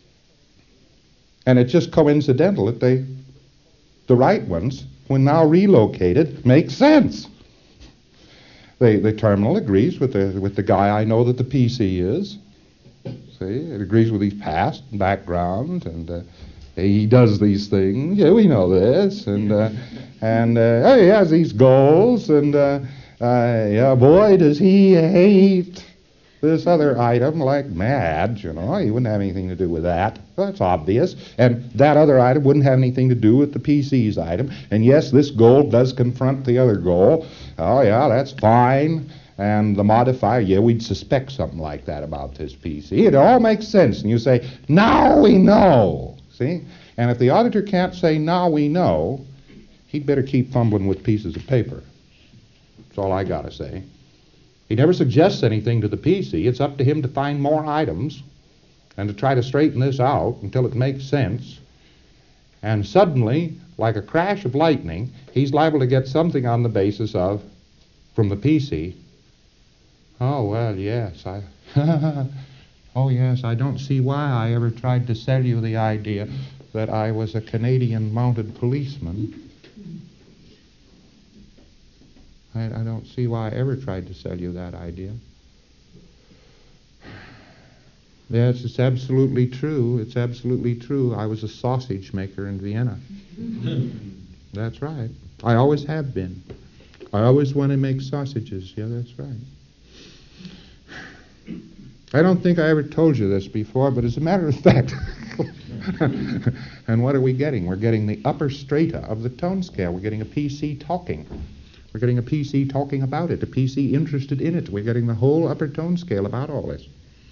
And it's just coincidental that they... the right ones, when now relocated, make sense. They, the terminal agrees with the with the guy I know that the P C is. See, it agrees with his past and background, and uh, he does these things. Yeah, we know this, and uh, and uh, he has these goals, and uh, uh, yeah, boy, does he hate this other item like mad, you know. He wouldn't have anything to do with that. That's obvious. And that other item wouldn't have anything to do with the P C's item. And yes, this goal does confront the other goal. Oh, yeah, that's fine. And the modifier, yeah, we'd suspect something like that about this P C. It all makes sense. And you say, now we know. See? And if the auditor can't say, now we know, he'd better keep fumbling with pieces of paper. That's all I got to say. He never suggests anything to the P C. It's up to him to find more items and to try to straighten this out until it makes sense. And suddenly, like a crash of lightning, he's liable to get something on the basis of, from the P C, oh, well, yes, I... oh, yes, I don't see why I ever tried to sell you the idea that I was a Canadian mounted policeman. I, I don't see why I ever tried to sell you that idea. Yes, it's absolutely true. It's absolutely true. I was a sausage maker in Vienna. That's right. I always have been. I always want to make sausages. Yeah, that's right. I don't think I ever told you this before, but as a matter of fact, and what are we getting? We're getting the upper strata of the tone scale. We're getting a P C talking. We're getting a P C talking about it, a P C interested in it. We're getting the whole upper tone scale about all this.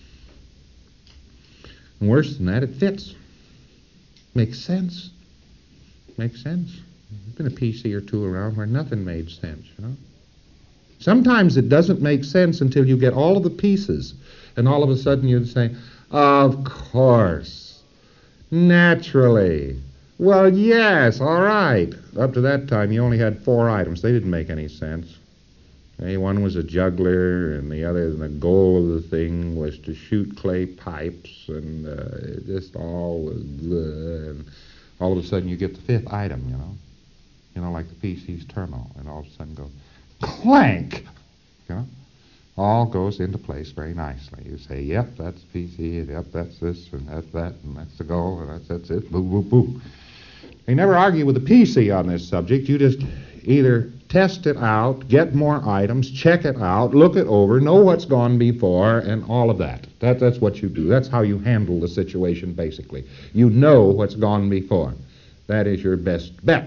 And worse than that, it fits. Makes sense. Makes sense. There's been a P C or two around where nothing made sense, you know. Sometimes it doesn't make sense until you get all of the pieces, and all of a sudden you'd say, of course, naturally. Well, yes, all right. Up to that time, you only had four items. They didn't make any sense. Okay, one was a juggler, and the other, the goal of the thing was to shoot clay pipes, and uh, it just all was bleh, and all of a sudden you get the fifth item, you know. You know, like the P C's terminal, and all of a sudden goes, clank! You know? All goes into place very nicely. You say, yep, that's P C, yep, that's this, and that's that, and that's the goal, and that's, that's it, boo, boo, boo. You never argue with the P C on this subject. You just either test it out, get more items, check it out, look it over, know what's gone before, and all of that. that. That's what you do. That's how you handle the situation, basically. You know what's gone before. That is your best bet.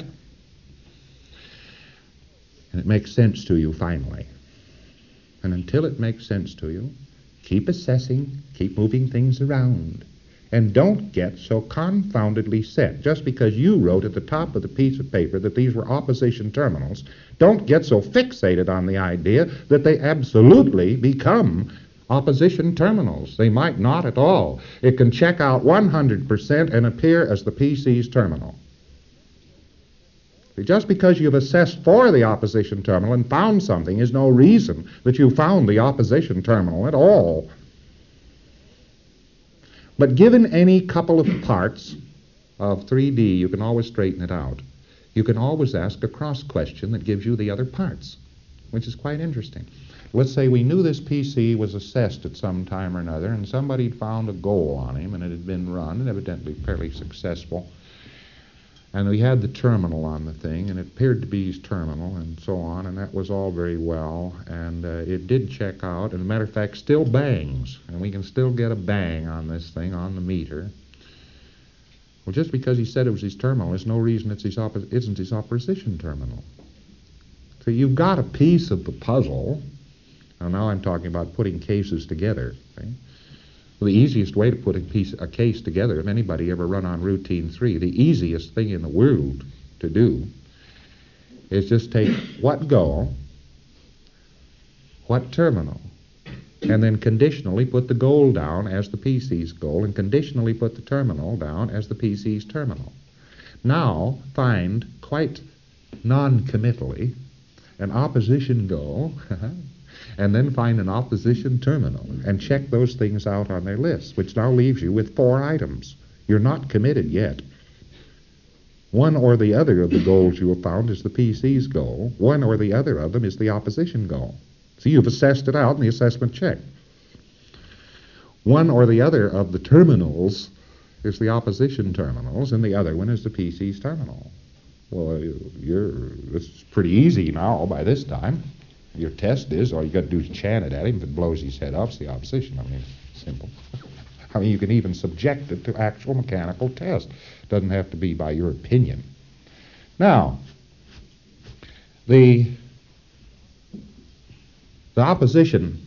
And it makes sense to you, finally. And until it makes sense to you, keep assessing, keep moving things around. And don't get so confoundedly set. Just because you wrote at the top of the piece of paper that these were opposition terminals, don't get so fixated on the idea that they absolutely become opposition terminals. They might not at all. It can check out one hundred percent and appear as the P C's terminal. Just because you've assessed for the opposition terminal and found something is no reason that you found the opposition terminal at all. But given any couple of parts of three D, you can always straighten it out. You can always ask a cross question that gives you the other parts, which is quite interesting. Let's say we knew this P C was assessed at some time or another, and somebody had found a goal on him, and it had been run, and evidently fairly successful. And we had the terminal on the thing, and it appeared to be his terminal, and so on, and that was all very well. And uh, it did check out, and as a matter of fact, still bangs, and we can still get a bang on this thing on the meter. Well, just because he said it was his terminal, there's no reason it's his oppo- isn't his opposition terminal. So you've got a piece of the puzzle. Now, now I'm talking about putting cases together. Okay? Well, the easiest way to put a piece, a case together, if anybody ever run on routine three, the easiest thing in the world to do is just take what goal, what terminal, and then conditionally put the goal down as the P C's goal, and conditionally put the terminal down as the P C's terminal. Now find, quite non-committally, an opposition goal, and then find an opposition terminal, and check those things out on their list, which now leaves you with four items. You're not committed yet. One or the other of the goals you have found is the P C's goal. One or the other of them is the opposition goal. So you've assessed it out in the assessment check. One or the other of the terminals is the opposition terminals, and the other one is the P C's terminal. Well, you're, it's pretty easy now by this time. Your test is, all you got to do is chant it at him. If it blows his head off, it's the opposition. I mean, it's simple. I mean, you can even subject it to actual mechanical test. It doesn't have to be by your opinion. Now, the, the opposition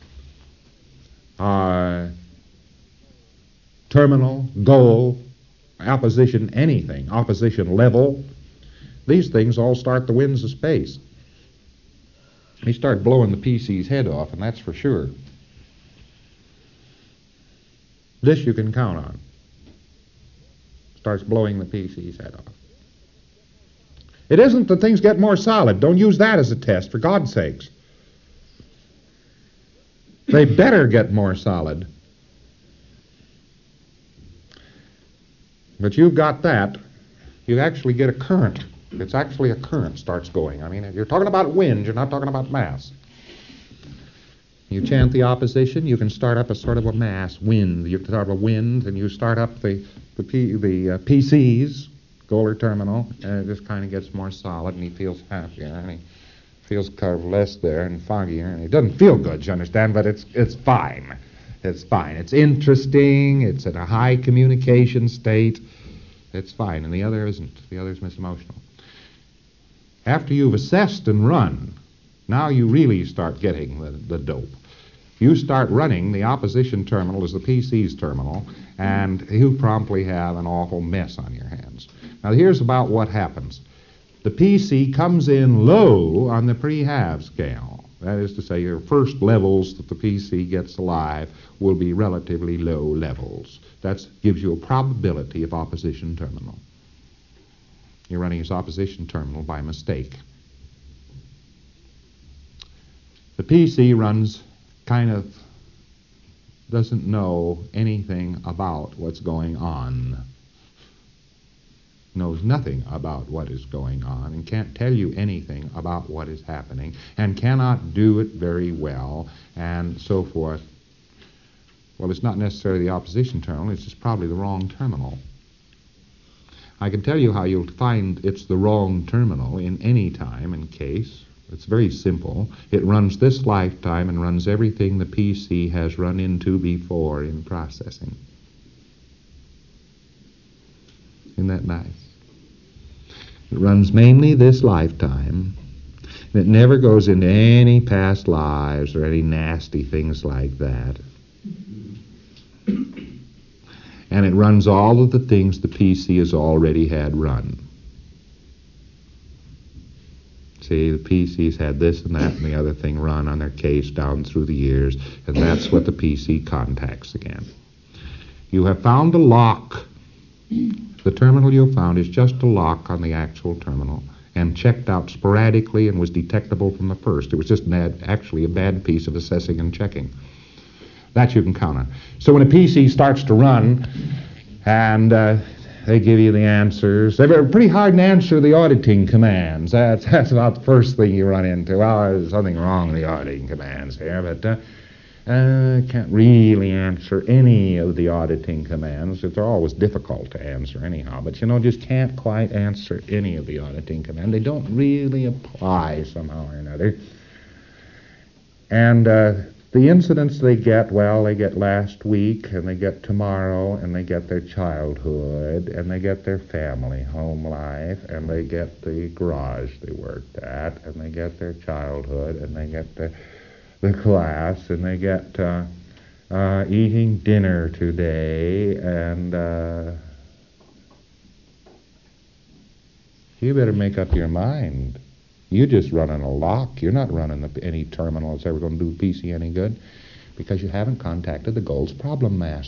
uh, terminal, goal, opposition anything, opposition level, these things all start the winds of space. He started blowing the P C's head off, and that's for sure. This you can count on. Starts blowing the P C's head off. It isn't that things get more solid. Don't use that as a test, for God's sakes. They better get more solid. But you've got that. You actually get a current. It's actually a current starts going. I mean, if you're talking about wind, you're not talking about mass. You chant the opposition, you can start up a sort of a mass, wind. You start a wind, and you start up the the, P, the uh, P C's, goal or terminal, and it just kind of gets more solid, and he feels happier, and he feels kind of less there and foggier, and it doesn't feel good, you understand, but it's it's fine. It's fine. It's interesting. It's in a high communication state. It's fine, and the other isn't. The other's misemotional. After you've assessed and run, now you really start getting the, the dope. You start running, the opposition terminal is the P C's terminal, and you promptly have an awful mess on your hands. Now here's about what happens. The P C comes in low on the pre-halve scale. That is to say, your first levels that the P C gets alive will be relatively low levels. That gives you a probability of opposition terminal. You're running his opposition terminal by mistake. The P C runs kind of doesn't know anything about what's going on. Knows nothing about what is going on and can't tell you anything about what is happening and cannot do it very well and so forth. Well, it's not necessarily the opposition terminal, it's just probably the wrong terminal. I can tell you how you'll find it's the wrong terminal in any time and case. It's very simple. It runs this lifetime and runs everything the P C has run into before in processing. Isn't that nice? It runs mainly this lifetime. And it never goes into any past lives or any nasty things like that. And it runs all of the things the P C has already had run. See, the P C's had this and that and the other thing run on their case down through the years, and that's what the P C contacts again. You have found a lock. The terminal you found is just a lock on the actual terminal and checked out sporadically and was detectable from the first. It was just an ad, actually a bad piece of assessing and checking. That you can count on. So when a P C starts to run and uh, they give you the answers, they're pretty hard to answer the auditing commands. That's, that's about the first thing you run into. Well, there's something wrong with the auditing commands here, but uh, Uh, can't really answer any of the auditing commands. They're always difficult to answer anyhow, but you know, just can't quite answer any of the auditing commands. They don't really apply somehow or another. And uh, the incidents they get, well, they get last week, and they get tomorrow, and they get their childhood, and they get their family, home life, and they get the garage they worked at, and they get their childhood, and they get the the class, and they get uh, uh, eating dinner today, and uh, you better make up your mind. You're just running a lock. You're not running the, any terminal that's ever going to do the P C any good, because you haven't contacted the goals problem mass.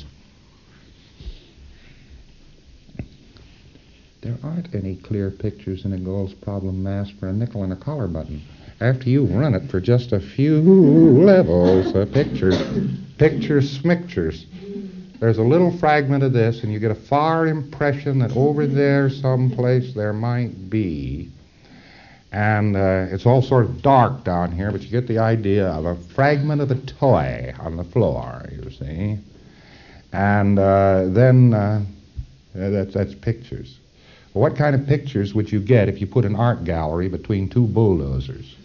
There aren't any clear pictures in a goals problem mass for a nickel and a collar button. After you run it for just a few levels of pictures, pictures, smictures, there's a little fragment of this, and you get a far impression that over there someplace there might be. And uh, it's all sort of dark down here, but you get the idea of a fragment of a toy on the floor, you see. And uh, then uh, that's, that's pictures. Well, what kind of pictures would you get if you put an art gallery between two bulldozers?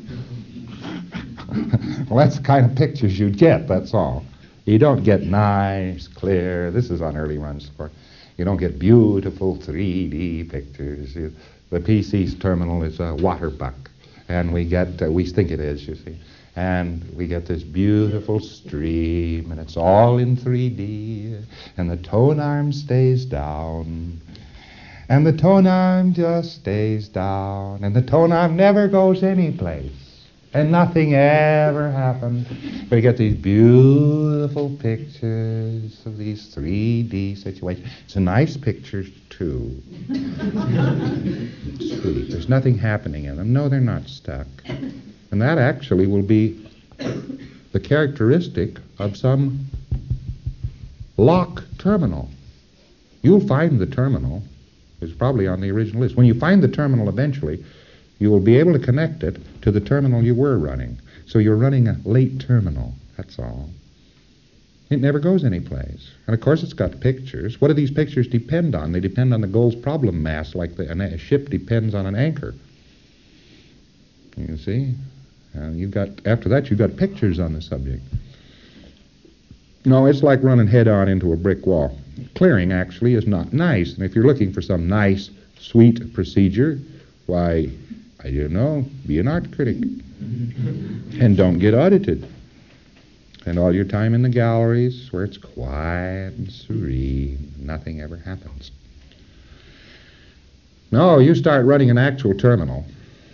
Well, that's the kind of pictures you'd get, that's all. You don't get nice, clear, this is on early runs, of course. You don't get beautiful three D pictures. You, the P C's terminal is a water buck, and we get, uh, we think it is, you see. And we get this beautiful stream, and it's all in three D, and the tone arm stays down. And the tone arm just stays down, and the tone arm never goes anyplace, and nothing ever happens. But you get these beautiful pictures of these three D situations. It's a nice picture, too. Sweet. There's nothing happening in them. No, they're not stuck. And that actually will be the characteristic of some lock terminal. You'll find the terminal. It's probably on the original list. When you find the terminal eventually, you will be able to connect it to the terminal you were running. So you're running a late terminal, that's all. It never goes anyplace. And of course it's got pictures. What do these pictures depend on? They depend on the goals problem mass, like the, a ship depends on an anchor. You see? And you've got, after that you've got pictures on the subject. No, it's like running head-on into a brick wall. Clearing, actually, is not nice. And if you're looking for some nice, sweet procedure, why, I don't know, be an art critic. And don't get audited. And all your time in the galleries where it's quiet and serene. Nothing ever happens. No, you start running an actual terminal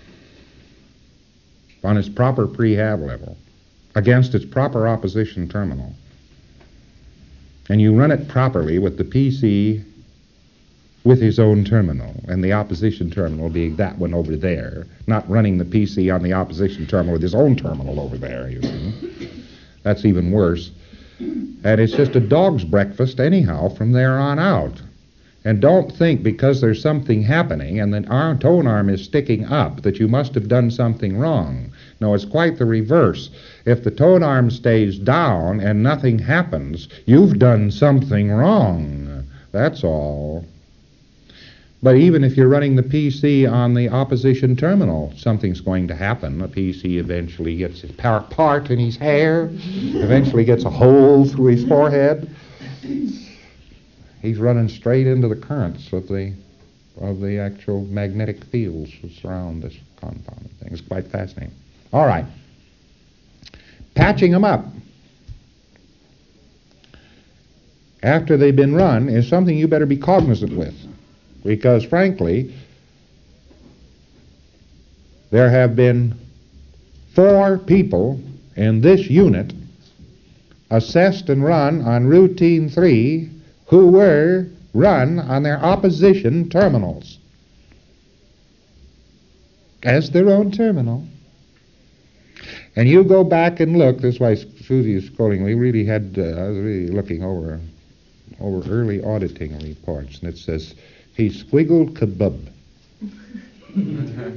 on its proper prehab level against its proper opposition terminal. And you run it properly with the P C with his own terminal, and the opposition terminal being that one over there, not running the P C on the opposition terminal with his own terminal over there, you see. That's even worse. And it's just a dog's breakfast anyhow from there on out. And don't think because there's something happening and the arm, tone arm is sticking up that you must have done something wrong. No, it's quite the reverse. If the tone arm stays down and nothing happens, you've done something wrong. That's all. But even if you're running the P C on the opposition terminal, something's going to happen. The P C eventually gets his part in his hair, eventually gets a hole through his forehead. He's running straight into the currents of the of the actual magnetic fields that surround this confounded thing. It's quite fascinating. All right. Patching them up after they've been run is something you better be cognizant with. Because, frankly, there have been four people in this unit assessed and run on routine three who were run on their opposition terminals as their own terminal. And you go back and look. This is why Susie is scrolling. We really had, uh, I was really looking over, over early auditing reports, and it says, he squiggled kebub.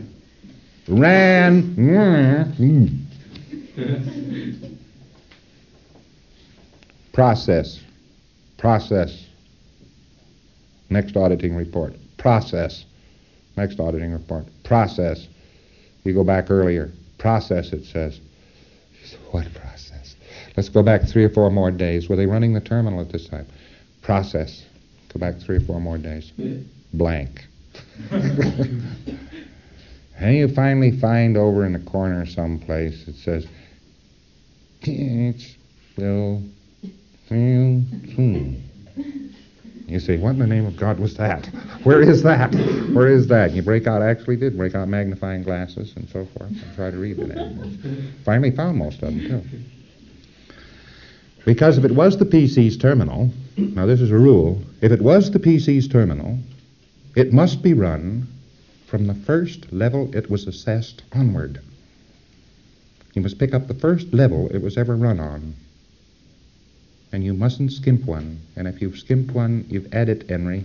Ran. Process. Process. Next auditing report. Process. Next auditing report. Process. You go back earlier. Process, it says. What process? Let's go back three or four more days. Were they running the terminal at this time? Process. Go back three or four more days. Blank. And you finally find over in the corner someplace it says, it's still soon. You say, what in the name of God was that? Where is that? Where is that? You break out, actually did break out magnifying glasses and so forth and try to read the name. Finally found most of them, too. Because if it was the P C's terminal, now this is a rule, if it was the P C's terminal, it must be run from the first level it was assessed onward. You must pick up the first level it was ever run on. And you mustn't skimp one. And if you've skimped one, you've added Henry.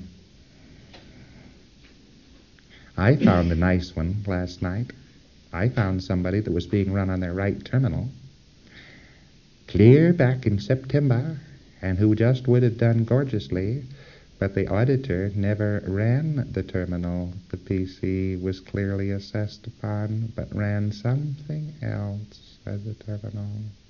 I found a nice one last night. I found somebody that was being run on their right terminal clear back in September, and who just would have done gorgeously, but the auditor never ran the terminal the P C was clearly assessed upon, but ran something else as a terminal.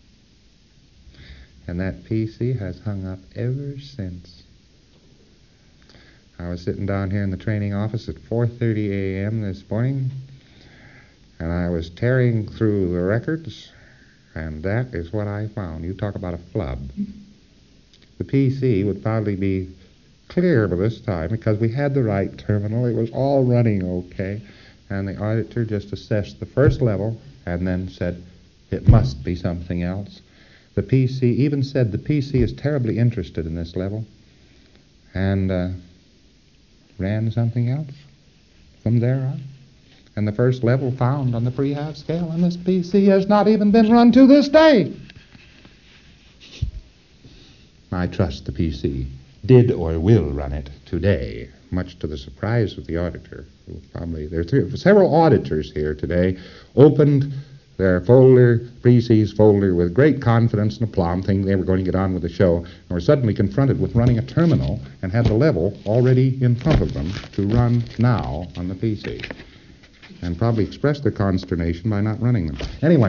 And that P C has hung up ever since. I was sitting down here in the training office at four thirty a.m. this morning, and I was tearing through the records, and that is what I found. You talk about a flub. The P C would probably be clear by this time because we had the right terminal. It was all running okay, and the auditor just assessed the first level and then said it must be something else. The P C even said the P C is terribly interested in this level, and uh, ran something else from there on. And the first level found on the pre-half scale, and this P C has not even been run to this day. I trust the P C did or will run it today, much to the surprise of the auditor. Who probably there are three, several auditors here today opened their folder, P C's folder, with great confidence and aplomb, thinking they were going to get on with the show, and were suddenly confronted with running a terminal and had the level already in front of them to run now on the P C. And probably expressed their consternation by not running them. Anyway,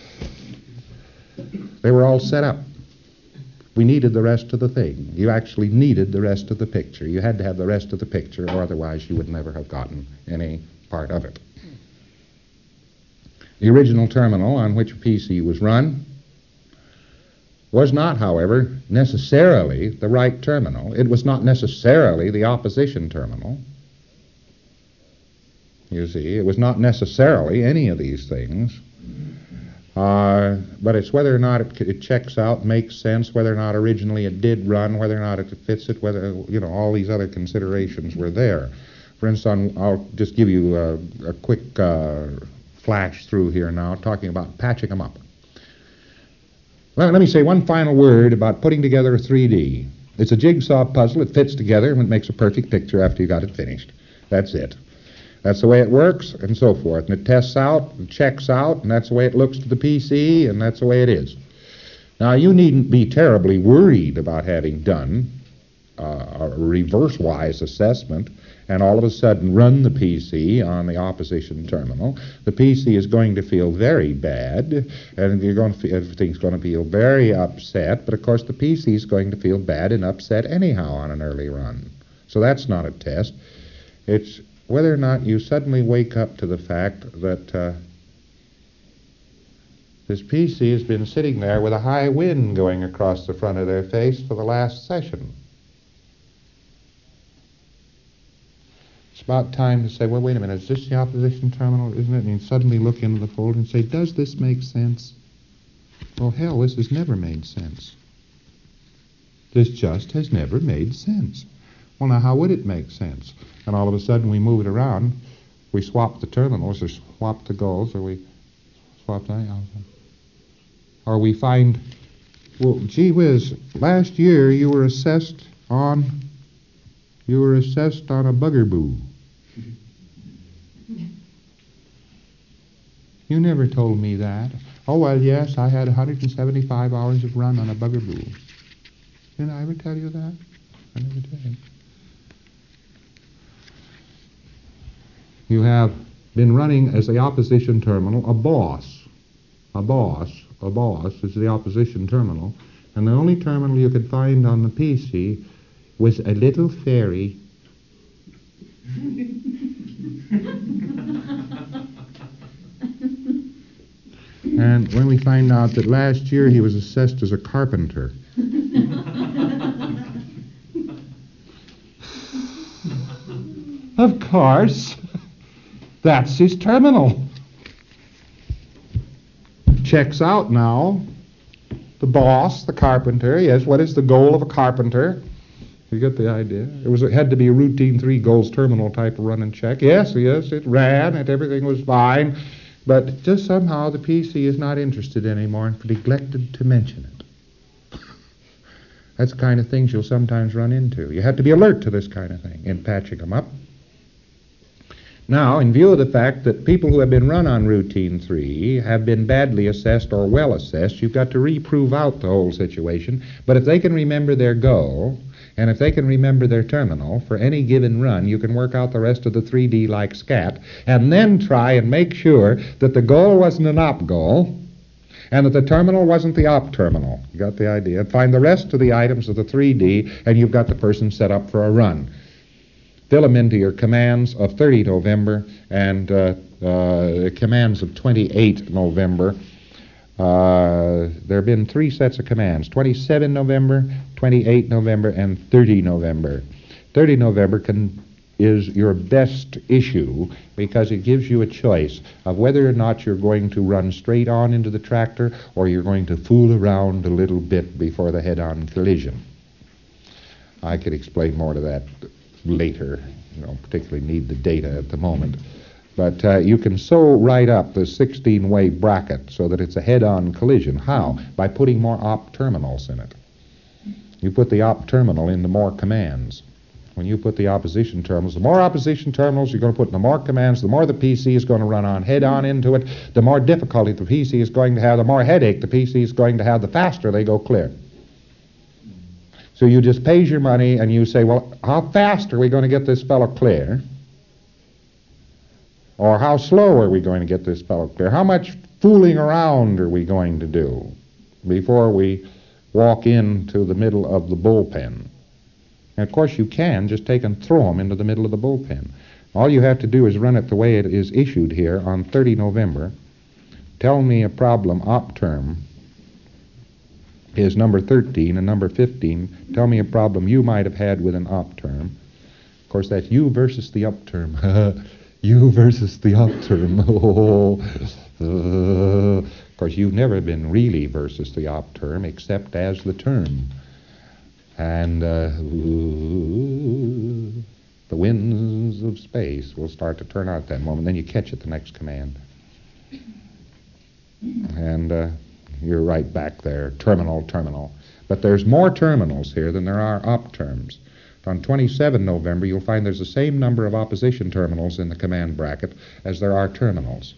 they were all set up. We needed the rest of the thing. You actually needed the rest of the picture. You had to have the rest of the picture, or otherwise you would never have gotten any part of it. The original terminal on which a P C was run was not, however, necessarily the right terminal. It was not necessarily the opposition terminal. You see, it was not necessarily any of these things. Uh, but it's whether or not it, it checks out, makes sense, whether or not originally it did run, whether or not it fits it, whether, you know, all these other considerations were there. For instance, I'll just give you a, a quick uh, flash through here now, talking about patching them up. Well, let me say one final word about putting together a three D. It's a jigsaw puzzle. It fits together and it makes a perfect picture after you got it finished. That's it. That's the way it works, and so forth. And it tests out, and checks out, and that's the way it looks to the P C, and that's the way it is. Now, you needn't be terribly worried about having done uh, a reverse-wise assessment and all of a sudden run the P C on the opposition terminal. The P C is going to feel very bad, and you're going to feel, everything's going to feel very upset, but of course the P C is going to feel bad and upset anyhow on an early run. So that's not a test. It's whether or not you suddenly wake up to the fact that uh, this P C has been sitting there with a high wind going across the front of their face for the last session. It's about time to say, well, wait a minute, is this the opposition terminal, isn't it? And you suddenly look into the folder and say, does this make sense? Well, hell, this has never made sense. This just has never made sense. Well, now, how would it make sense? And all of a sudden we move it around, we swap the terminals, or swap the goals, or we swap the... Or we find, well, gee whiz, last year you were assessed on, you were assessed on a buggerboo. You never told me that. Oh, well, yes, I had one hundred seventy-five hours of run on a buggerboo. Did I ever tell you that? I never did. You have been running as the opposition terminal a boss. A boss. A boss is the opposition terminal. And the only terminal you could find on the P C was a little fairy. And when we find out that last year he was assessed as a carpenter. Of course, that's his terminal. Checks out now. The boss, the carpenter, yes, what is the goal of a carpenter? You get the idea? It was it had to be a routine three goals terminal type of run and check. Yes, yes, it ran and everything was fine. But just somehow the P C is not interested anymore and neglected to mention it. That's the kind of things you'll sometimes run into. You have to be alert to this kind of thing in patching them up. Now, in view of the fact that people who have been run on routine three have been badly assessed or well assessed, you've got to reprove out the whole situation. But if they can remember their goal, and if they can remember their terminal for any given run, you can work out the rest of the three D like scat, and then try and make sure that the goal wasn't an op goal, and that the terminal wasn't the op terminal. You got the idea? Find the rest of the items of the three D, and you've got the person set up for a run. Fill them into your commands of thirty November and uh, uh, commands of twenty-eight November. Uh, there have been three sets of commands, twenty-seven November, twenty-eight November, and thirty November. thirty November can, is your best issue because it gives you a choice of whether or not you're going to run straight on into the tractor or you're going to fool around a little bit before the head-on collision. I could explain more to that later. You don't particularly need the data at the moment. But uh, you can so write up the sixteen-way bracket so that it's a head-on collision. How? By putting more op terminals in it. You put the op terminal into more commands. When you put the opposition terminals, the more opposition terminals you're going to put in the more commands, the more the P C is going to run on head-on into it, the more difficulty the P C is going to have, the more headache the P C is going to have, the faster they go clear. So you just pays your money and you say, well, how fast are we going to get this fellow clear? Or how slow are we going to get this fellow clear? How much fooling around are we going to do before we walk into the middle of the bullpen? And of course you can just take and throw them into the middle of the bullpen. All you have to do is run it the way it is issued here on thirty November. Tell me a problem op term is number thirteen and number fifteen. Tell me a problem you might have had with an op term. Of course, that's you versus the up term. You versus the up term. Oh, uh, of course, you've never been really versus the op term except as the term. And uh, ooh, the winds of space will start to turn out at that moment. Then you catch it the next command. And uh, you're right back there, terminal, terminal. But there's more terminals here than there are op terms. On twenty-seven November, you'll find there's the same number of opposition terminals in the command bracket as there are terminals.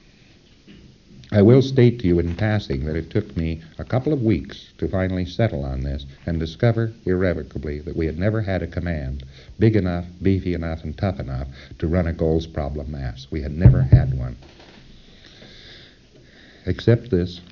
I will state to you in passing that it took me a couple of weeks to finally settle on this and discover irrevocably that we had never had a command big enough, beefy enough, and tough enough to run a goals problem mass. We had never had one. Except this.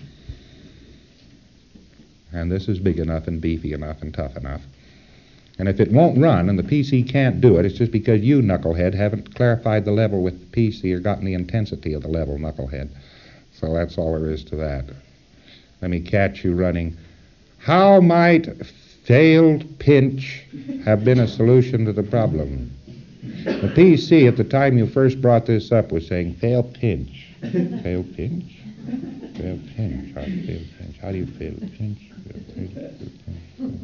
And this is big enough and beefy enough and tough enough. And if it won't run and the P C can't do it, it's just because you, knucklehead, haven't clarified the level with the P C or gotten the intensity of the level, knucklehead. So that's all there is to that. Let me catch you running. How might failed pinch have been a solution to the problem? The P C at the time you first brought this up was saying, fail pinch. Fail pinch? Fail pinch. How do you fail pinch? How do you fail pinch? Fail pinch. Fail pinch.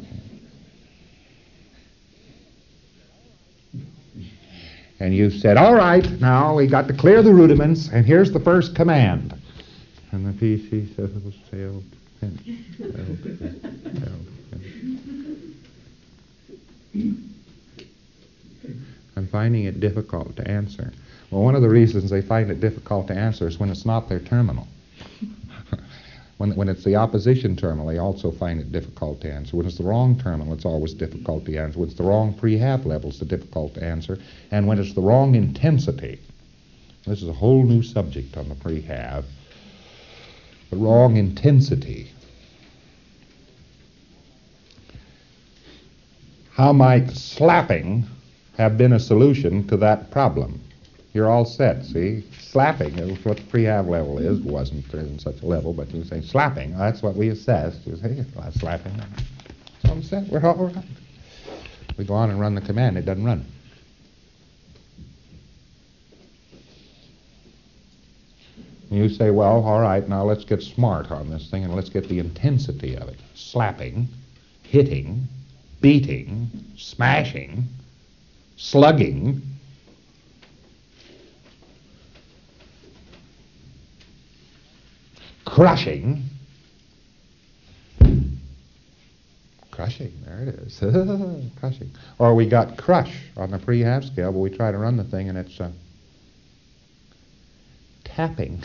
And you said, all right, now we got to clear the rudiments, and here's the first command. And the P C says it was failed pinch. Failed pinch. Failed pinch. I'm finding it difficult to answer. Well, one of the reasons they find it difficult to answer is when it's not their terminal. When When, when it's the opposition terminal, they also find it difficult to answer. When it's the wrong terminal, it's always difficult to answer. When it's the wrong pre-half level, it's difficult to answer. And when it's the wrong intensity, this is a whole new subject on the pre-half, the wrong intensity. How might slapping have been a solution to that problem? You're all set, see? Slapping is what the pre-half level is. It wasn't, there isn't such a level, but you say slapping, that's what we assessed. You say, well, slapping. So I'm set, we're all right. We go on and run the command, it doesn't run. And you say, well, all right, now let's get smart on this thing and let's get the intensity of it. Slapping, hitting, beating, smashing, slugging, crushing. Crushing, there it is. Crushing. Or we got crush on the pre-half scale, but we try to run the thing and it's uh, tapping.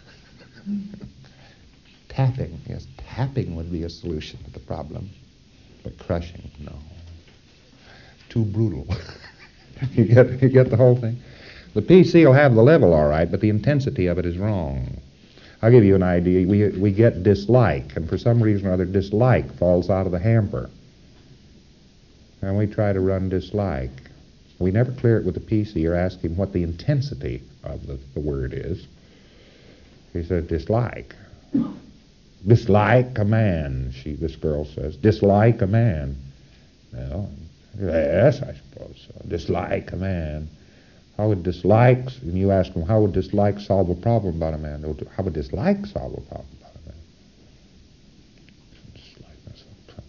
Tapping, yes, tapping would be a solution to the problem. But crushing, no. Too brutal. you get you get the whole thing? The P C will have the level all right, but the intensity of it is wrong. I'll give you an idea. We we get dislike, and for some reason or other, dislike falls out of the hamper. And we try to run dislike. We never clear it with the P C or ask him what the intensity of the, the word is. He says dislike. Dislike a man, she, this girl says. Dislike a man. Well, yes, I suppose so. Dislike a man. How would dislike, and you ask them, how would dislike solve a problem about a man? How would dislike solve a problem about a man? Dislike, that's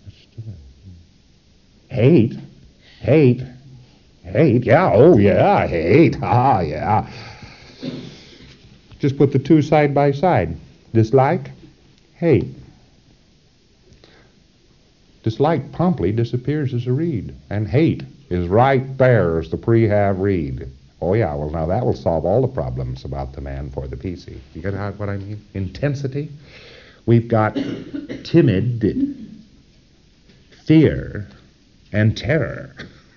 hate. Hate. Hate, yeah, oh yeah, hate. Ah, yeah. Just put the two side by side. Dislike, hate. Dislike promptly disappears as a read, and hate is right there as the pre-half read. Oh yeah, well now that will solve all the problems about the man for the P C. You get what I mean? Intensity. We've got timid, fear, and terror.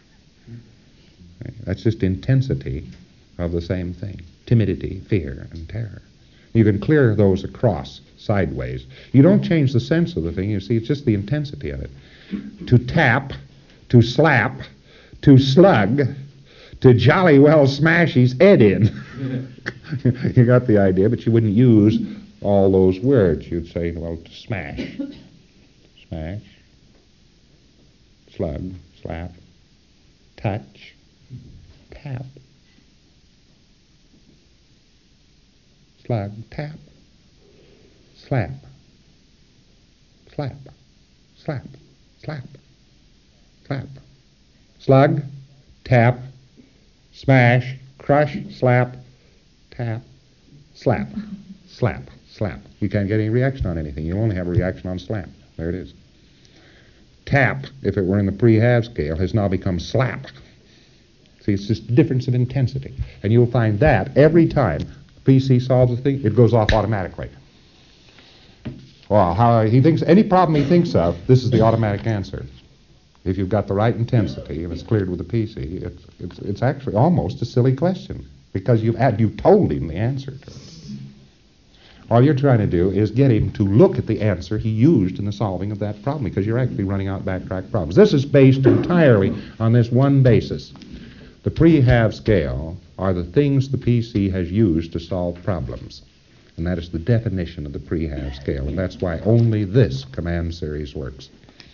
That's just intensity of the same thing. Timidity, fear, and terror. You can clear those across sideways. You don't change the sense of the thing. You see, it's just the intensity of it. To tap, to slap, to slug, to jolly well smash his head in. You got the idea, but you wouldn't use all those words. You'd say, well, to smash. Smash. Slug, slap, touch, tap. Slug, tap, slap, slap, slap, slap, slap, slug, tap, smash, crush, slap, tap, slap, slap, slap. You can't get any reaction on anything. You only have a reaction on slap. There it is. Tap, if it were in the pre-half scale, has now become slap. See, it's just a difference of intensity. And you'll find that every time P C solves a thing, it goes off automatically. Well, how he thinks, any problem he thinks of, this is the automatic answer. If you've got the right intensity and it's cleared with the P C, it's, it's, it's actually almost a silly question because you've, had, you've told him the answer to it. All you're trying to do is get him to look at the answer he used in the solving of that problem because you're actually running out backtrack problems. This is based entirely on this one basis. The pre-half scale are the things the P C has used to solve problems. And that is the definition of the pre-half scale. And that's why only this command series works.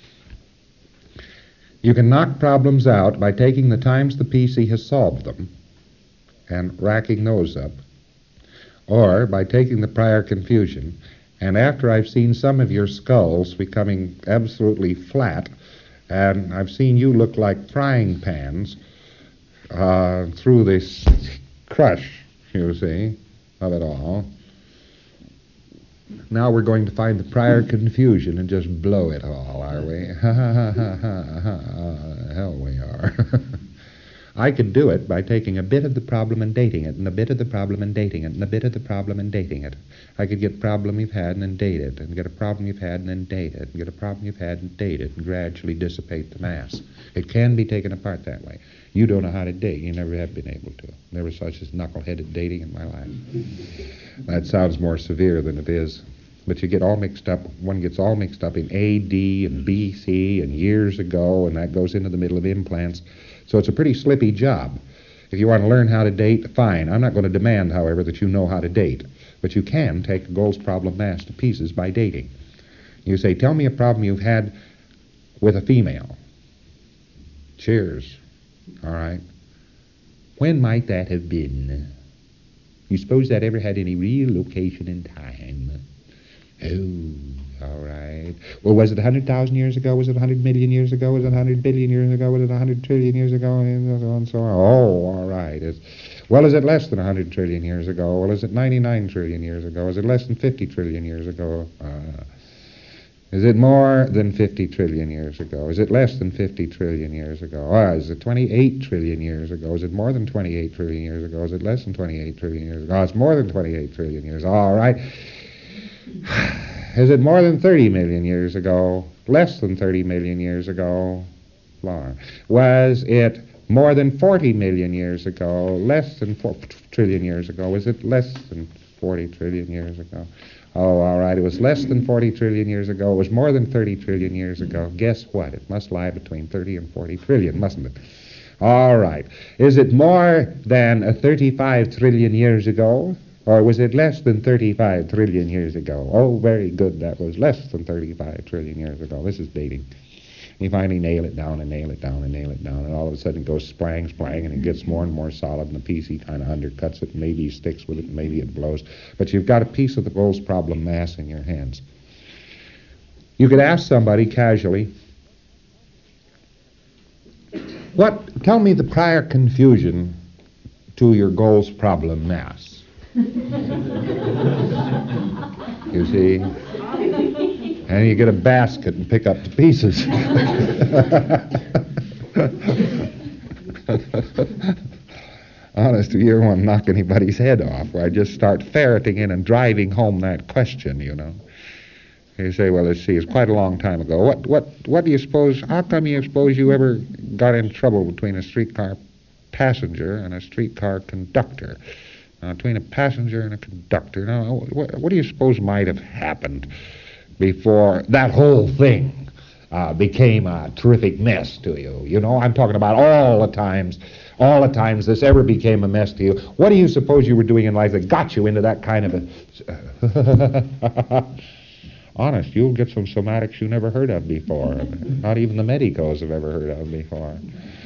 You can knock problems out by taking the times the P C has solved them and racking those up, or by taking the prior confusion, and after I've seen some of your skulls becoming absolutely flat, and I've seen you look like frying pans uh, through this crush, you see, of it all. Now we're going to find the prior confusion and just blow it all, are we? Ha ha ha ha ha ha. Hell we are. I could do it by taking a bit of the problem and dating it, and a bit of the problem and dating it, and a bit of the problem and dating it. I could get a problem you've had and then date it, and get a problem you've had and then date it, and get a problem you've had and date it, and gradually dissipate the mass. It can be taken apart that way. You don't know how to date. You never have been able to. Never such as knuckle-headed dating in my life. That sounds more severe than it is. But you get all mixed up, one gets all mixed up in A D and B C and years ago, and that goes into the middle of implants. So it's a pretty slippy job. If you want to learn how to date, fine. I'm not going to demand, however, that you know how to date. But you can take a Gold's problem mass to pieces by dating. You say, tell me a problem you've had with a female. Cheers. All right. When might that have been? You suppose that ever had any real location in time? Oh, all right. Well, was it one hundred thousand years ago? Was it one hundred million years ago? Was it one hundred billion years ago? Was it one hundred trillion years ago? And so on and so on. Oh, all right. It's, well, is it less than one hundred trillion years ago? Well, is it ninety-nine trillion years ago? Is it less than fifty trillion years ago? Uh, is it more than fifty trillion years ago? Is it less than fifty trillion years ago? Oh, is it twenty-eight trillion years ago? Is it more than twenty-eight trillion years ago? Is it less than twenty-eight trillion years ago? Oh, it's more than twenty-eight trillion years. All right. Is it more than thirty million years ago? Less than thirty million years ago? Laura. Was it more than forty million years ago? Less than four trillion years ago? Was it less than forty trillion years ago? Oh, all right. It was less than forty trillion years ago. It was more than thirty trillion years ago. Guess what? It must lie between thirty and forty trillion, mustn't it? All right. Is it more than a thirty-five trillion years ago? Or was it less than thirty-five trillion years ago? Oh, very good. That was less than thirty-five trillion years ago. This is dating. You finally nail it down and nail it down and nail it down, and all of a sudden it goes splang, splang, and it gets more and more solid, and the P C kind of undercuts it, and maybe he sticks with it, and maybe it blows. But you've got a piece of the Gold's problem mass in your hands. You could ask somebody casually, what, tell me the prior confusion to your Gold's problem mass. You see? And you get a basket and pick up the pieces. Honest, you don't want to knock anybody's head off, where I just start ferreting in and driving home that question, you know. You say, well, let's see, it's quite a long time ago. What what, what do you suppose, how come you suppose you ever got in trouble between a streetcar passenger and a streetcar conductor? Now, between a passenger and a conductor, now, what, what do you suppose might have happened before that whole thing uh, became a terrific mess to you? You know, I'm talking about all the times, all the times this ever became a mess to you. What do you suppose you were doing in life that got you into that kind of a... Honest, you'll get some somatics you never heard of before. Not even the medicos have ever heard of before.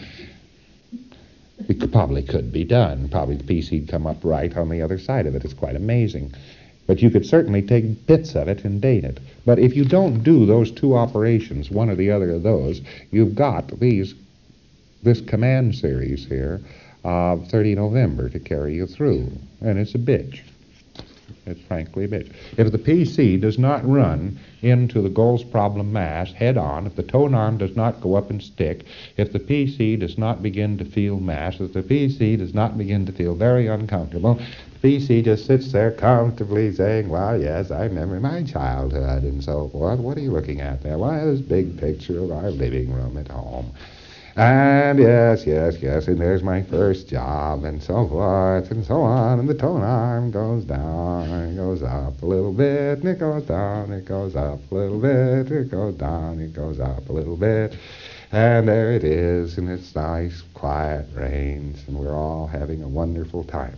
It could, probably could be done. Probably the P C'd come up right on the other side of it. It's quite amazing. But you could certainly take bits of it and date it. But if you don't do those two operations, one or the other of those, you've got these, this command series here of thirty November to carry you through. And it's a bitch. It's frankly a bitch. If the P C does not run into the Gold's problem mass head on, if the tone arm does not go up and stick, if the P C does not begin to feel mass, if the P C does not begin to feel very uncomfortable, the P C just sits there comfortably saying, well, yes, I remember my childhood and so forth. What are you looking at there? Why, this big picture of our living room at home. And yes, yes, yes, and there's my first job, and so forth, and so on, and the tone arm goes down, and it goes up a little bit, and it goes down, it goes up a little bit, it goes down, it goes up a little bit, and there it is, and it's nice, quiet rains, and we're all having a wonderful time.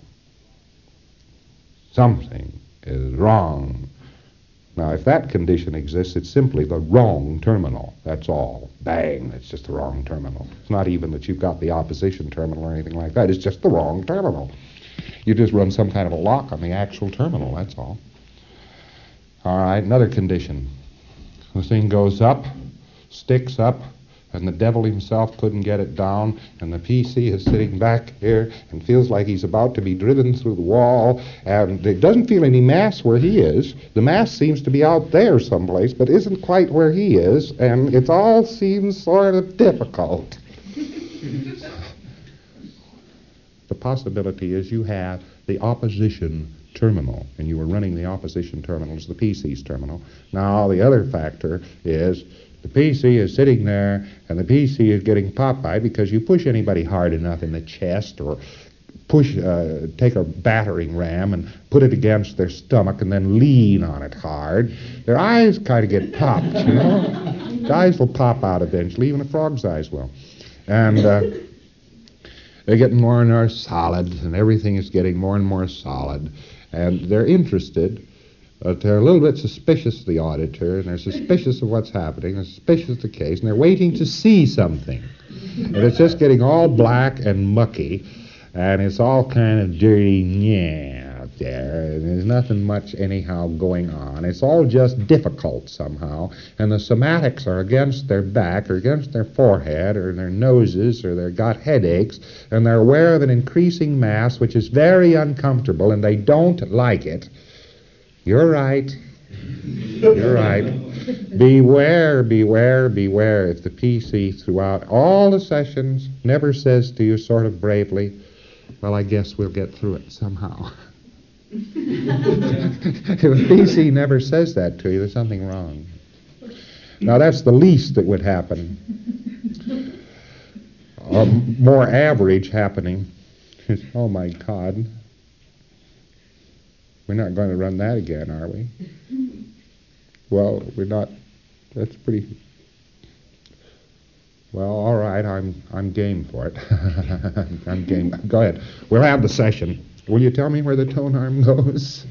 Something is wrong. Now, if that condition exists, it's simply the wrong terminal. That's all. Bang, it's just the wrong terminal. It's not even that you've got the opposition terminal or anything like that. It's just the wrong terminal. You just run some kind of a lock on the actual terminal, that's all. All right, another condition. The thing goes up, sticks up, and the devil himself couldn't get it down, and the P C is sitting back here and feels like he's about to be driven through the wall, and it doesn't feel any mass where he is. The mass seems to be out there someplace, but isn't quite where he is, and it all seems sort of difficult. the possibility is you have the opposition terminal, and you were running the opposition terminal as the P C's terminal. Now, the other factor is the P C is sitting there, and the P C is getting pop-eyed because you push anybody hard enough in the chest, or push, uh, take a battering ram and put it against their stomach and then lean on it hard. Their eyes kind of get popped, you know. The eyes will pop out eventually, even a frog's eyes will. And uh, they're getting more and more solid, and everything is getting more and more solid. And they're interested, but they're a little bit suspicious of the auditor, and they're suspicious of what's happening, they're suspicious of the case, and they're waiting to see something. And it's just getting all black and mucky, and it's all kind of dirty, yeah, out there, and there's nothing much anyhow going on. It's all just difficult somehow, and the somatics are against their back, or against their forehead, or their noses, or they've got headaches, and they're aware of an increasing mass which is very uncomfortable, and they don't like it. You're right. You're right. Beware, beware, beware if the P C throughout all the sessions never says to you sort of bravely, well, I guess we'll get through it somehow. If the P C never says that to you, there's something wrong. Now, that's the least that would happen. A more average happening is, oh, my God, we're not going to run that again, are we? Well, we're not. That's pretty... Well, all right, I'm I'm game for it. I'm game. Go ahead. We'll have the session. Will you tell me where the tone arm goes?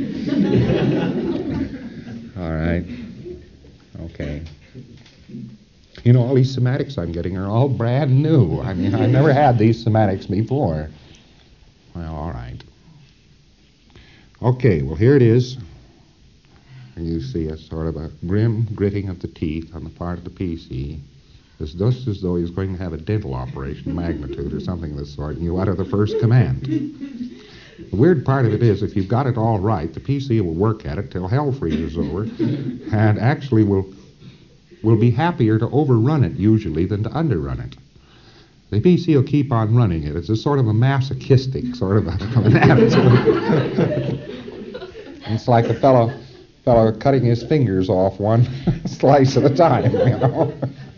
All right. Okay. You know, all these somatics I'm getting are all brand new. I mean, I've never had these somatics before. Well, all right. Okay, well, here it is. And you see a sort of a grim gritting of the teeth on the part of the P C. It's just as though he's going to have a dental operation, magnitude, or something of the sort, and you utter the first command. The weird part of it is, if you've got it all right, the P C will work at it till hell freezes over, and actually will will be happier to overrun it, usually, than to underrun it. The P C will keep on running it. It's a sort of a masochistic sort of, a, of an attitude. It's like a fellow, fellow cutting his fingers off one slice at a time, you know.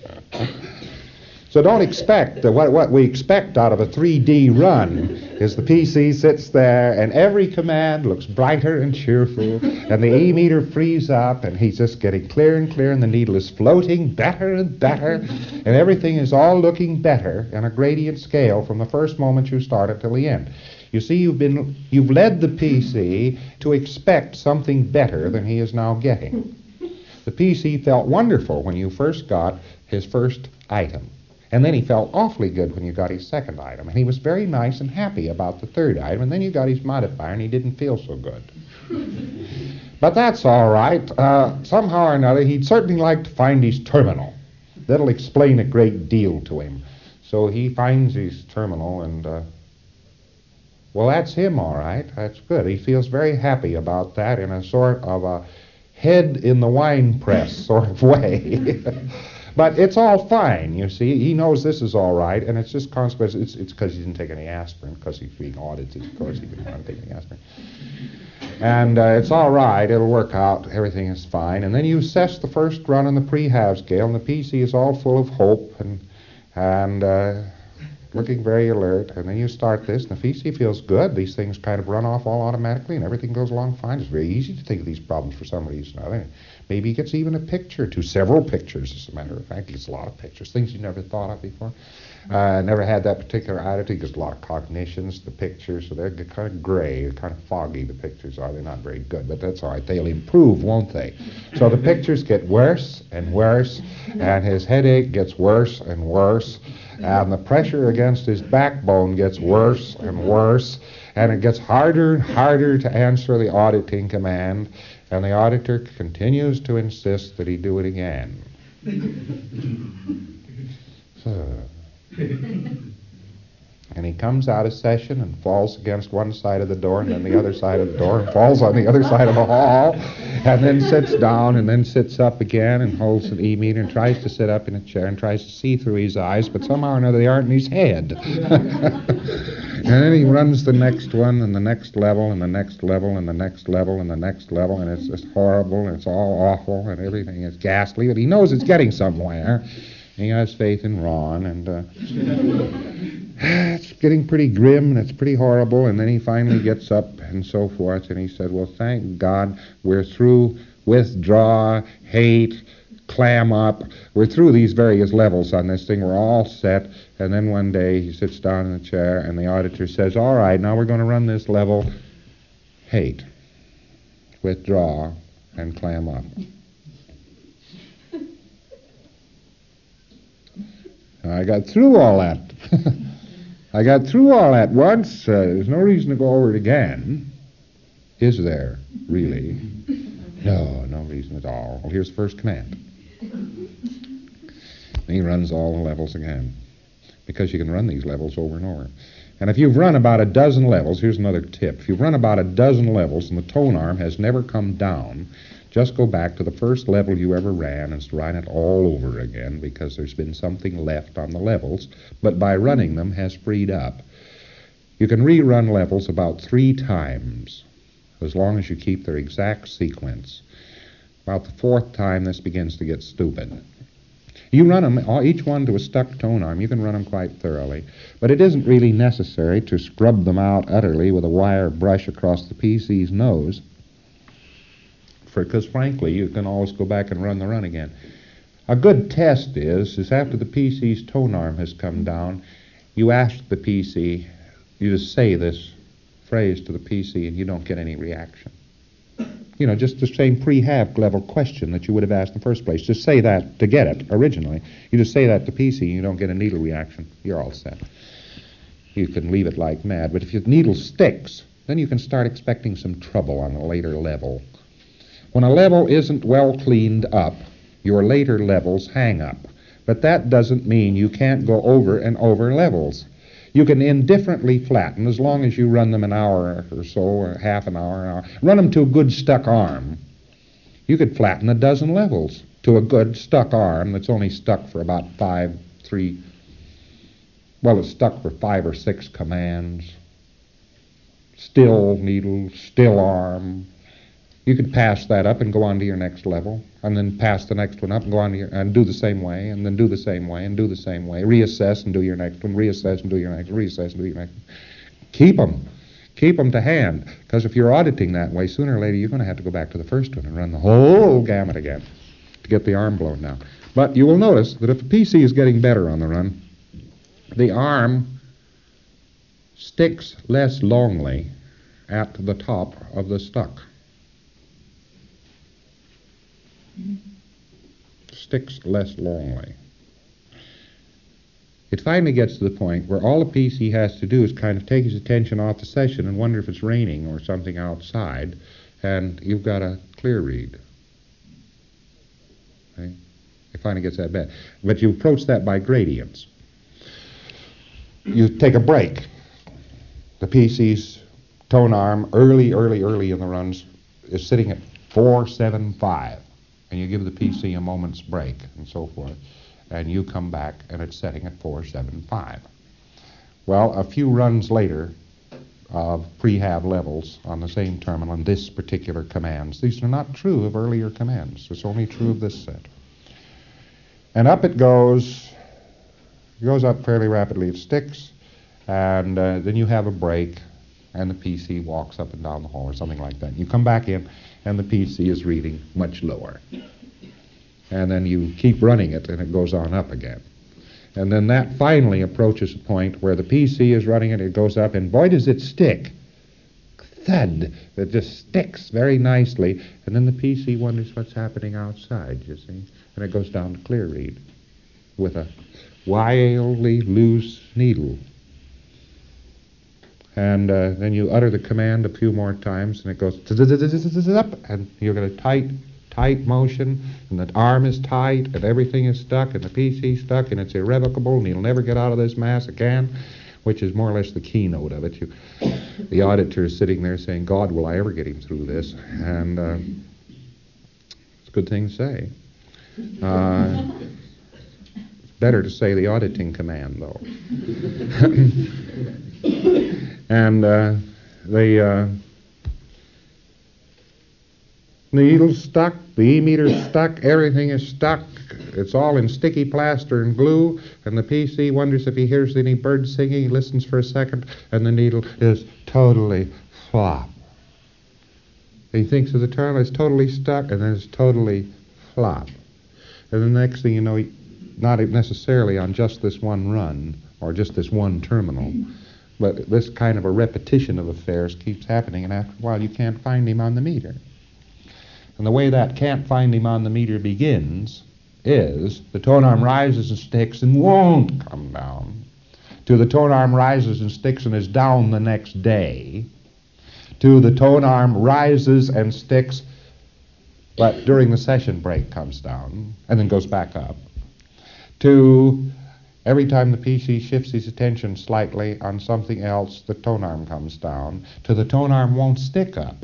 So don't expect that what, what we expect out of a three D run is the P C sits there and every command looks brighter and cheerful, and the E meter frees up, and he's just getting clearer and clearer, and the needle is floating better and better, and everything is all looking better in a gradient scale from the first moment you start it till the end. You see, you've been you've led the P C to expect something better than he is now getting. The P C felt wonderful when you first got his first item. And then he felt awfully good when you got his second item. And he was very nice and happy about the third item. And then you got his modifier, and he didn't feel so good. But that's all right. Uh, somehow or another, he'd certainly like to find his terminal. That'll explain a great deal to him. So he finds his terminal, and, uh, well, that's him, all right. That's good. He feels very happy about that in a sort of a head in the wine press sort of way. But it's all fine, you see. He knows this is all right, and it's just consequence. It's it's because he didn't take any aspirin, because he's being audited, of course. He didn't want to take any aspirin. And uh, it's all right. It'll work out. Everything is fine. And then you assess the first run on the pre-half scale, and the P C is all full of hope and and uh, looking very alert. And then you start this, and the P C feels good. These things kind of run off all automatically, and everything goes along fine. It's very easy to think of these problems for some reason or another. Maybe he gets even a picture or two, several pictures, as a matter of fact. He gets a lot of pictures, things you never thought of before. Uh, never had that particular attitude. He gets a lot of cognitions, the pictures, so they're kind of gray, kind of foggy, the pictures are. They're not very good, but that's all right. They'll improve, won't they? So the pictures get worse and worse, and his headache gets worse and worse, and the pressure against his backbone gets worse and worse, and it gets harder and harder to answer the auditing command. And the auditor continues to insist that he do it again. So, And he comes out of session and falls against one side of the door and then the other side of the door and falls on the other side of the hall and then sits down and then sits up again and holds an e-meter and tries to sit up in a chair and tries to see through his eyes, but somehow or another they aren't in his head. And then he runs the next one and the next level and the next level and the next level and the next level, and it's just horrible and it's all awful and everything is ghastly, but he knows it's getting somewhere. He has faith in Ron, and uh, it's getting pretty grim, and it's pretty horrible, and then he finally gets up and so forth, and he said, well, thank God we're through withdraw, hate, clam up. We're through these various levels on this thing. We're all set. And then one day he sits down in the chair, and the auditor says, all right, now we're going to run this level, hate, withdraw, and clam up. I got through all that. I got through all that once. Uh, there's no reason to go over it again. Is there, really? No, no reason at all. Well, here's the first command. And he runs all the levels again, because you can run these levels over and over. And if you've run about a dozen levels, here's another tip. If you've run about a dozen levels and the tone arm has never come down, just go back to the first level you ever ran and run it all over again, because there's been something left on the levels, but by running them has freed up. You can rerun levels about three times, as long as you keep their exact sequence. About the fourth time, this begins to get stupid. You run them, each one to a stuck tone arm, you can run them quite thoroughly, but it isn't really necessary to scrub them out utterly with a wire brush across the P C's nose, because frankly, you can always go back and run the run again. A good test is, is after the P C's tone arm has come down, you ask the P C, you just say this phrase to the P C and you don't get any reaction. You know, just the same pre-have level question that you would have asked in the first place. Just say that to get it originally. You just say that to P C and you don't get a needle reaction. You're all set. You can leave it like mad, but if your needle sticks, then you can start expecting some trouble on a later level. When a level isn't well cleaned up, your later levels hang up. But that doesn't mean you can't go over and over levels. You can indifferently flatten as long as you run them an hour or so, or half an hour, an hour. Run them to a good stuck arm. You could flatten a dozen levels to a good stuck arm that's only stuck for about five, three, well, it's stuck for five or six commands. Still needle, still arm. You could pass that up and go on to your next level, and then pass the next one up and go on to your, and do the same way, and then do the same way, and do the same way. Reassess and do your next one, reassess and do your next, reassess and do your next one. Keep them. Keep them to hand, because if you're auditing that way, sooner or later you're going to have to go back to the first one and run the whole gamut again to get the arm blown down. But you will notice that if the P C is getting better on the run, the arm sticks less longly at the top of the stuck. Sticks less longly. It finally gets to the point where all the P C has to do is kind of take his attention off the session and wonder if it's raining or something outside, and you've got a clear read. Okay? It finally gets that bad. But you approach that by gradients. You take a break. The P C's tone arm, early, early, early in the runs, is sitting at four seven five. And you give the P C a moment's break and so forth, and you come back and it's setting at four seven five. Well, a few runs later of pre-have levels on the same terminal in this particular commands, these are not true of earlier commands. It's only true of this set. And up it goes. It goes up fairly rapidly. It sticks, and uh, then you have a break, and the P C walks up and down the hall or something like that. You come back in, and the P C is reading much lower. And then you keep running it, and it goes on up again. And then that finally approaches a point where the P C is running it, it goes up, and boy, does it stick. Thud. It just sticks very nicely. And then the P C wonders what's happening outside, you see. And it goes down to clear read with a wildly loose needle. And uh, then you utter the command a few more times, and it goes up, and you get a tight, tight motion, and the arm is tight, and everything is stuck, and the P C's stuck, and it's irrevocable, and you'll never get out of this mess again. which is more or less the keynote of it. You, the auditor is sitting there saying, God, will I ever get him through this? And uh, it's a good thing to say. Uh, better to say the auditing command, though. And uh, the uh, needle's stuck, the E-meter's stuck, everything is stuck. It's all in sticky plaster and glue, and the P C wonders if he hears any birds singing. He listens for a second, and the needle is totally flop. He thinks of the terminal, it's totally stuck, and then it's totally flop. And the next thing you know, he, not necessarily on just this one run, or just this one terminal, but this kind of a repetition of affairs keeps happening, and after a while you can't find him on the meter. And the way that can't find him on the meter begins is the tone arm rises and sticks and won't come down. To the tone arm rises and sticks and is down the next day. To the tone arm rises and sticks, but during the session break comes down and then goes back up. To every time the P C shifts his attention slightly on something else, the tone arm comes down. To the tone arm won't stick up.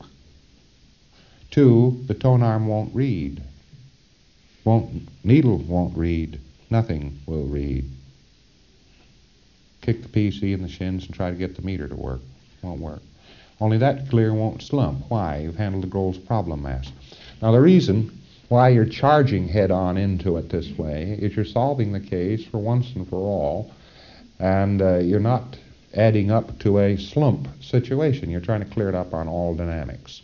To the tone arm won't read. Won't, needle won't read. Nothing will read. Kick the P C in the shins and try to get the meter to work. Won't work. Only that clear won't slump. Why? You've handled the Grohl's problem mass. Now the reason why you're charging head-on into it this way is you're solving the case for once and for all, and uh, you're not adding up to a slump situation. You're trying to clear it up on all dynamics.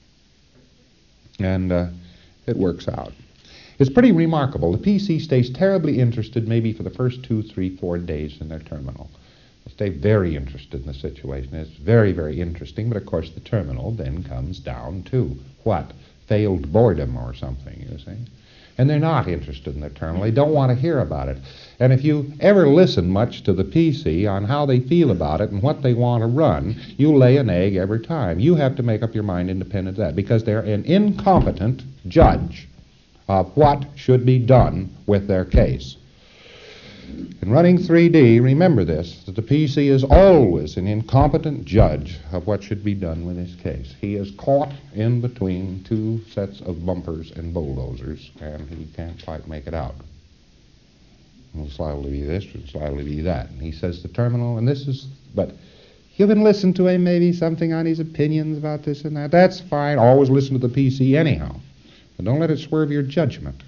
And uh, it works out. It's pretty remarkable. The P C stays terribly interested maybe for the first two, three, four days in their terminal. They stay very interested in the situation. It's very, very interesting, but of course the terminal then comes down to what? Failed boredom or something, you see. And they're not interested in their terminal. They don't want to hear about it. And if you ever listen much to the P C on how they feel about it and what they want to run, you lay an egg every time. You have to make up your mind independent of that because they're an incompetent judge of what should be done with their case. In running three D, remember this, that the P C is always an incompetent judge of what should be done with his case. He is caught in between two sets of bumpers and bulldozers, and he can't quite make it out. It'll slightly be this, it'll slightly be that. And he says the terminal, and this is, but you can listen to him, maybe something on his opinions about this and that. That's fine. Always listen to the P C anyhow. But don't let it swerve your judgment.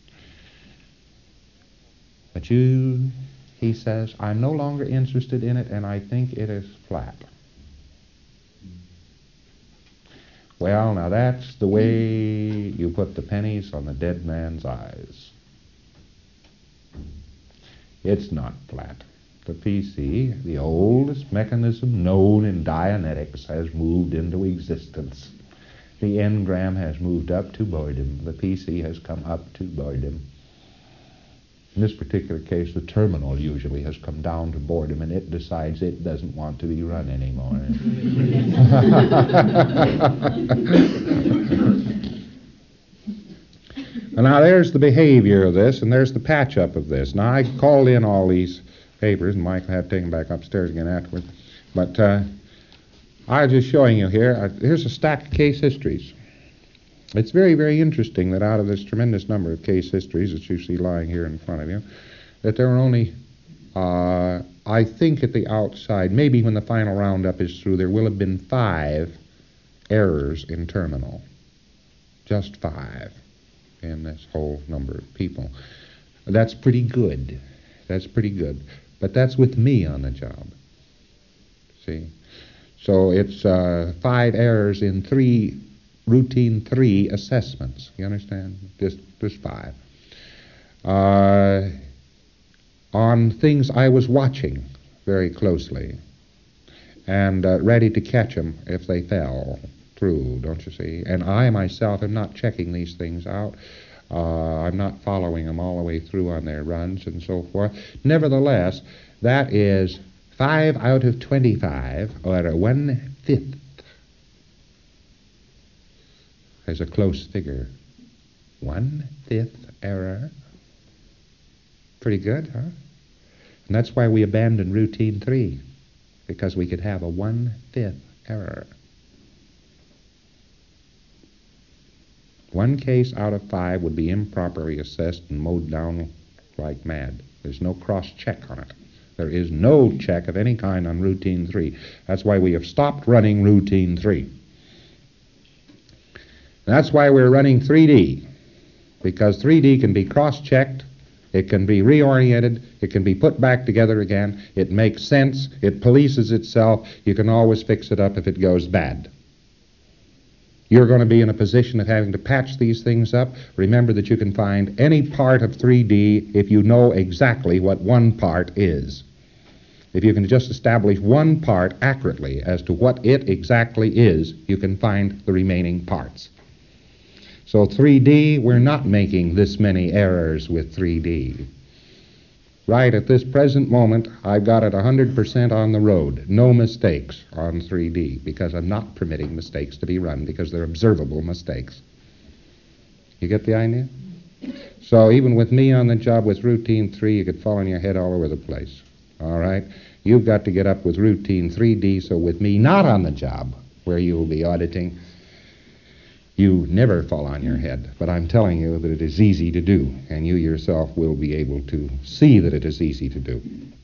But you, he says, I'm no longer interested in it, and I think it is flat. Well, now that's the way you put the pennies on the dead man's eyes. It's not flat. The P C, the oldest mechanism known in Dianetics, has moved into existence. The engram has moved up to boredom. The P C has come up to boredom. In this particular case, the terminal usually has come down to boredom, and it decides it doesn't want to be run anymore. And now there's the behavior of this, and there's the patch-up of this. Now, I called in all these papers, and Michael had to take them back upstairs again afterwards. But uh, I was just showing you here. Uh, here's a stack of case histories. It's very, very interesting that out of this tremendous number of case histories that you see lying here in front of you, that there are only, uh, I think at the outside, maybe when the final roundup is through, there will have been five errors in terminal. Just five in this whole number of people. That's pretty good. That's pretty good. But that's with me on the job. See? So it's uh, five errors in three routine three assessments. You understand? Just, just five. Uh, on things I was watching very closely and uh, ready to catch them if they fell through, don't you see? And I myself am not checking these things out. Uh, I'm not following them all the way through on their runs and so forth. Nevertheless, that is five out of twenty-five, or one-fifth. As a close figure. One-fifth error. Pretty good, huh? And that's why we abandoned routine three. because we could have a one-fifth error. One case out of five would be improperly assessed and mowed down like mad. There's no cross-check on it. There is no check of any kind on routine three. That's why we have stopped running routine three. That's why we're running three D, because three D can be cross-checked, it can be reoriented, it can be put back together again, it makes sense, it polices itself, you can always fix it up if it goes bad. You're going to be in a position of having to patch these things up. Remember that you can find any part of three D if you know exactly what one part is. If you can just establish one part accurately as to what it exactly is, you can find the remaining parts. So three D, we're not making this many errors with three D. Right at this present moment, I've got it one hundred percent on the road. No mistakes on three D, because I'm not permitting mistakes to be run, because they're observable mistakes. You get the idea? So even with me on the job with routine three, you could fall on your head all over the place. All right? You've got to get up with routine three D, so with me not on the job, where you will be auditing, you never fall on your head. But I'm telling you that it is easy to do, and you yourself will be able to see that it is easy to do.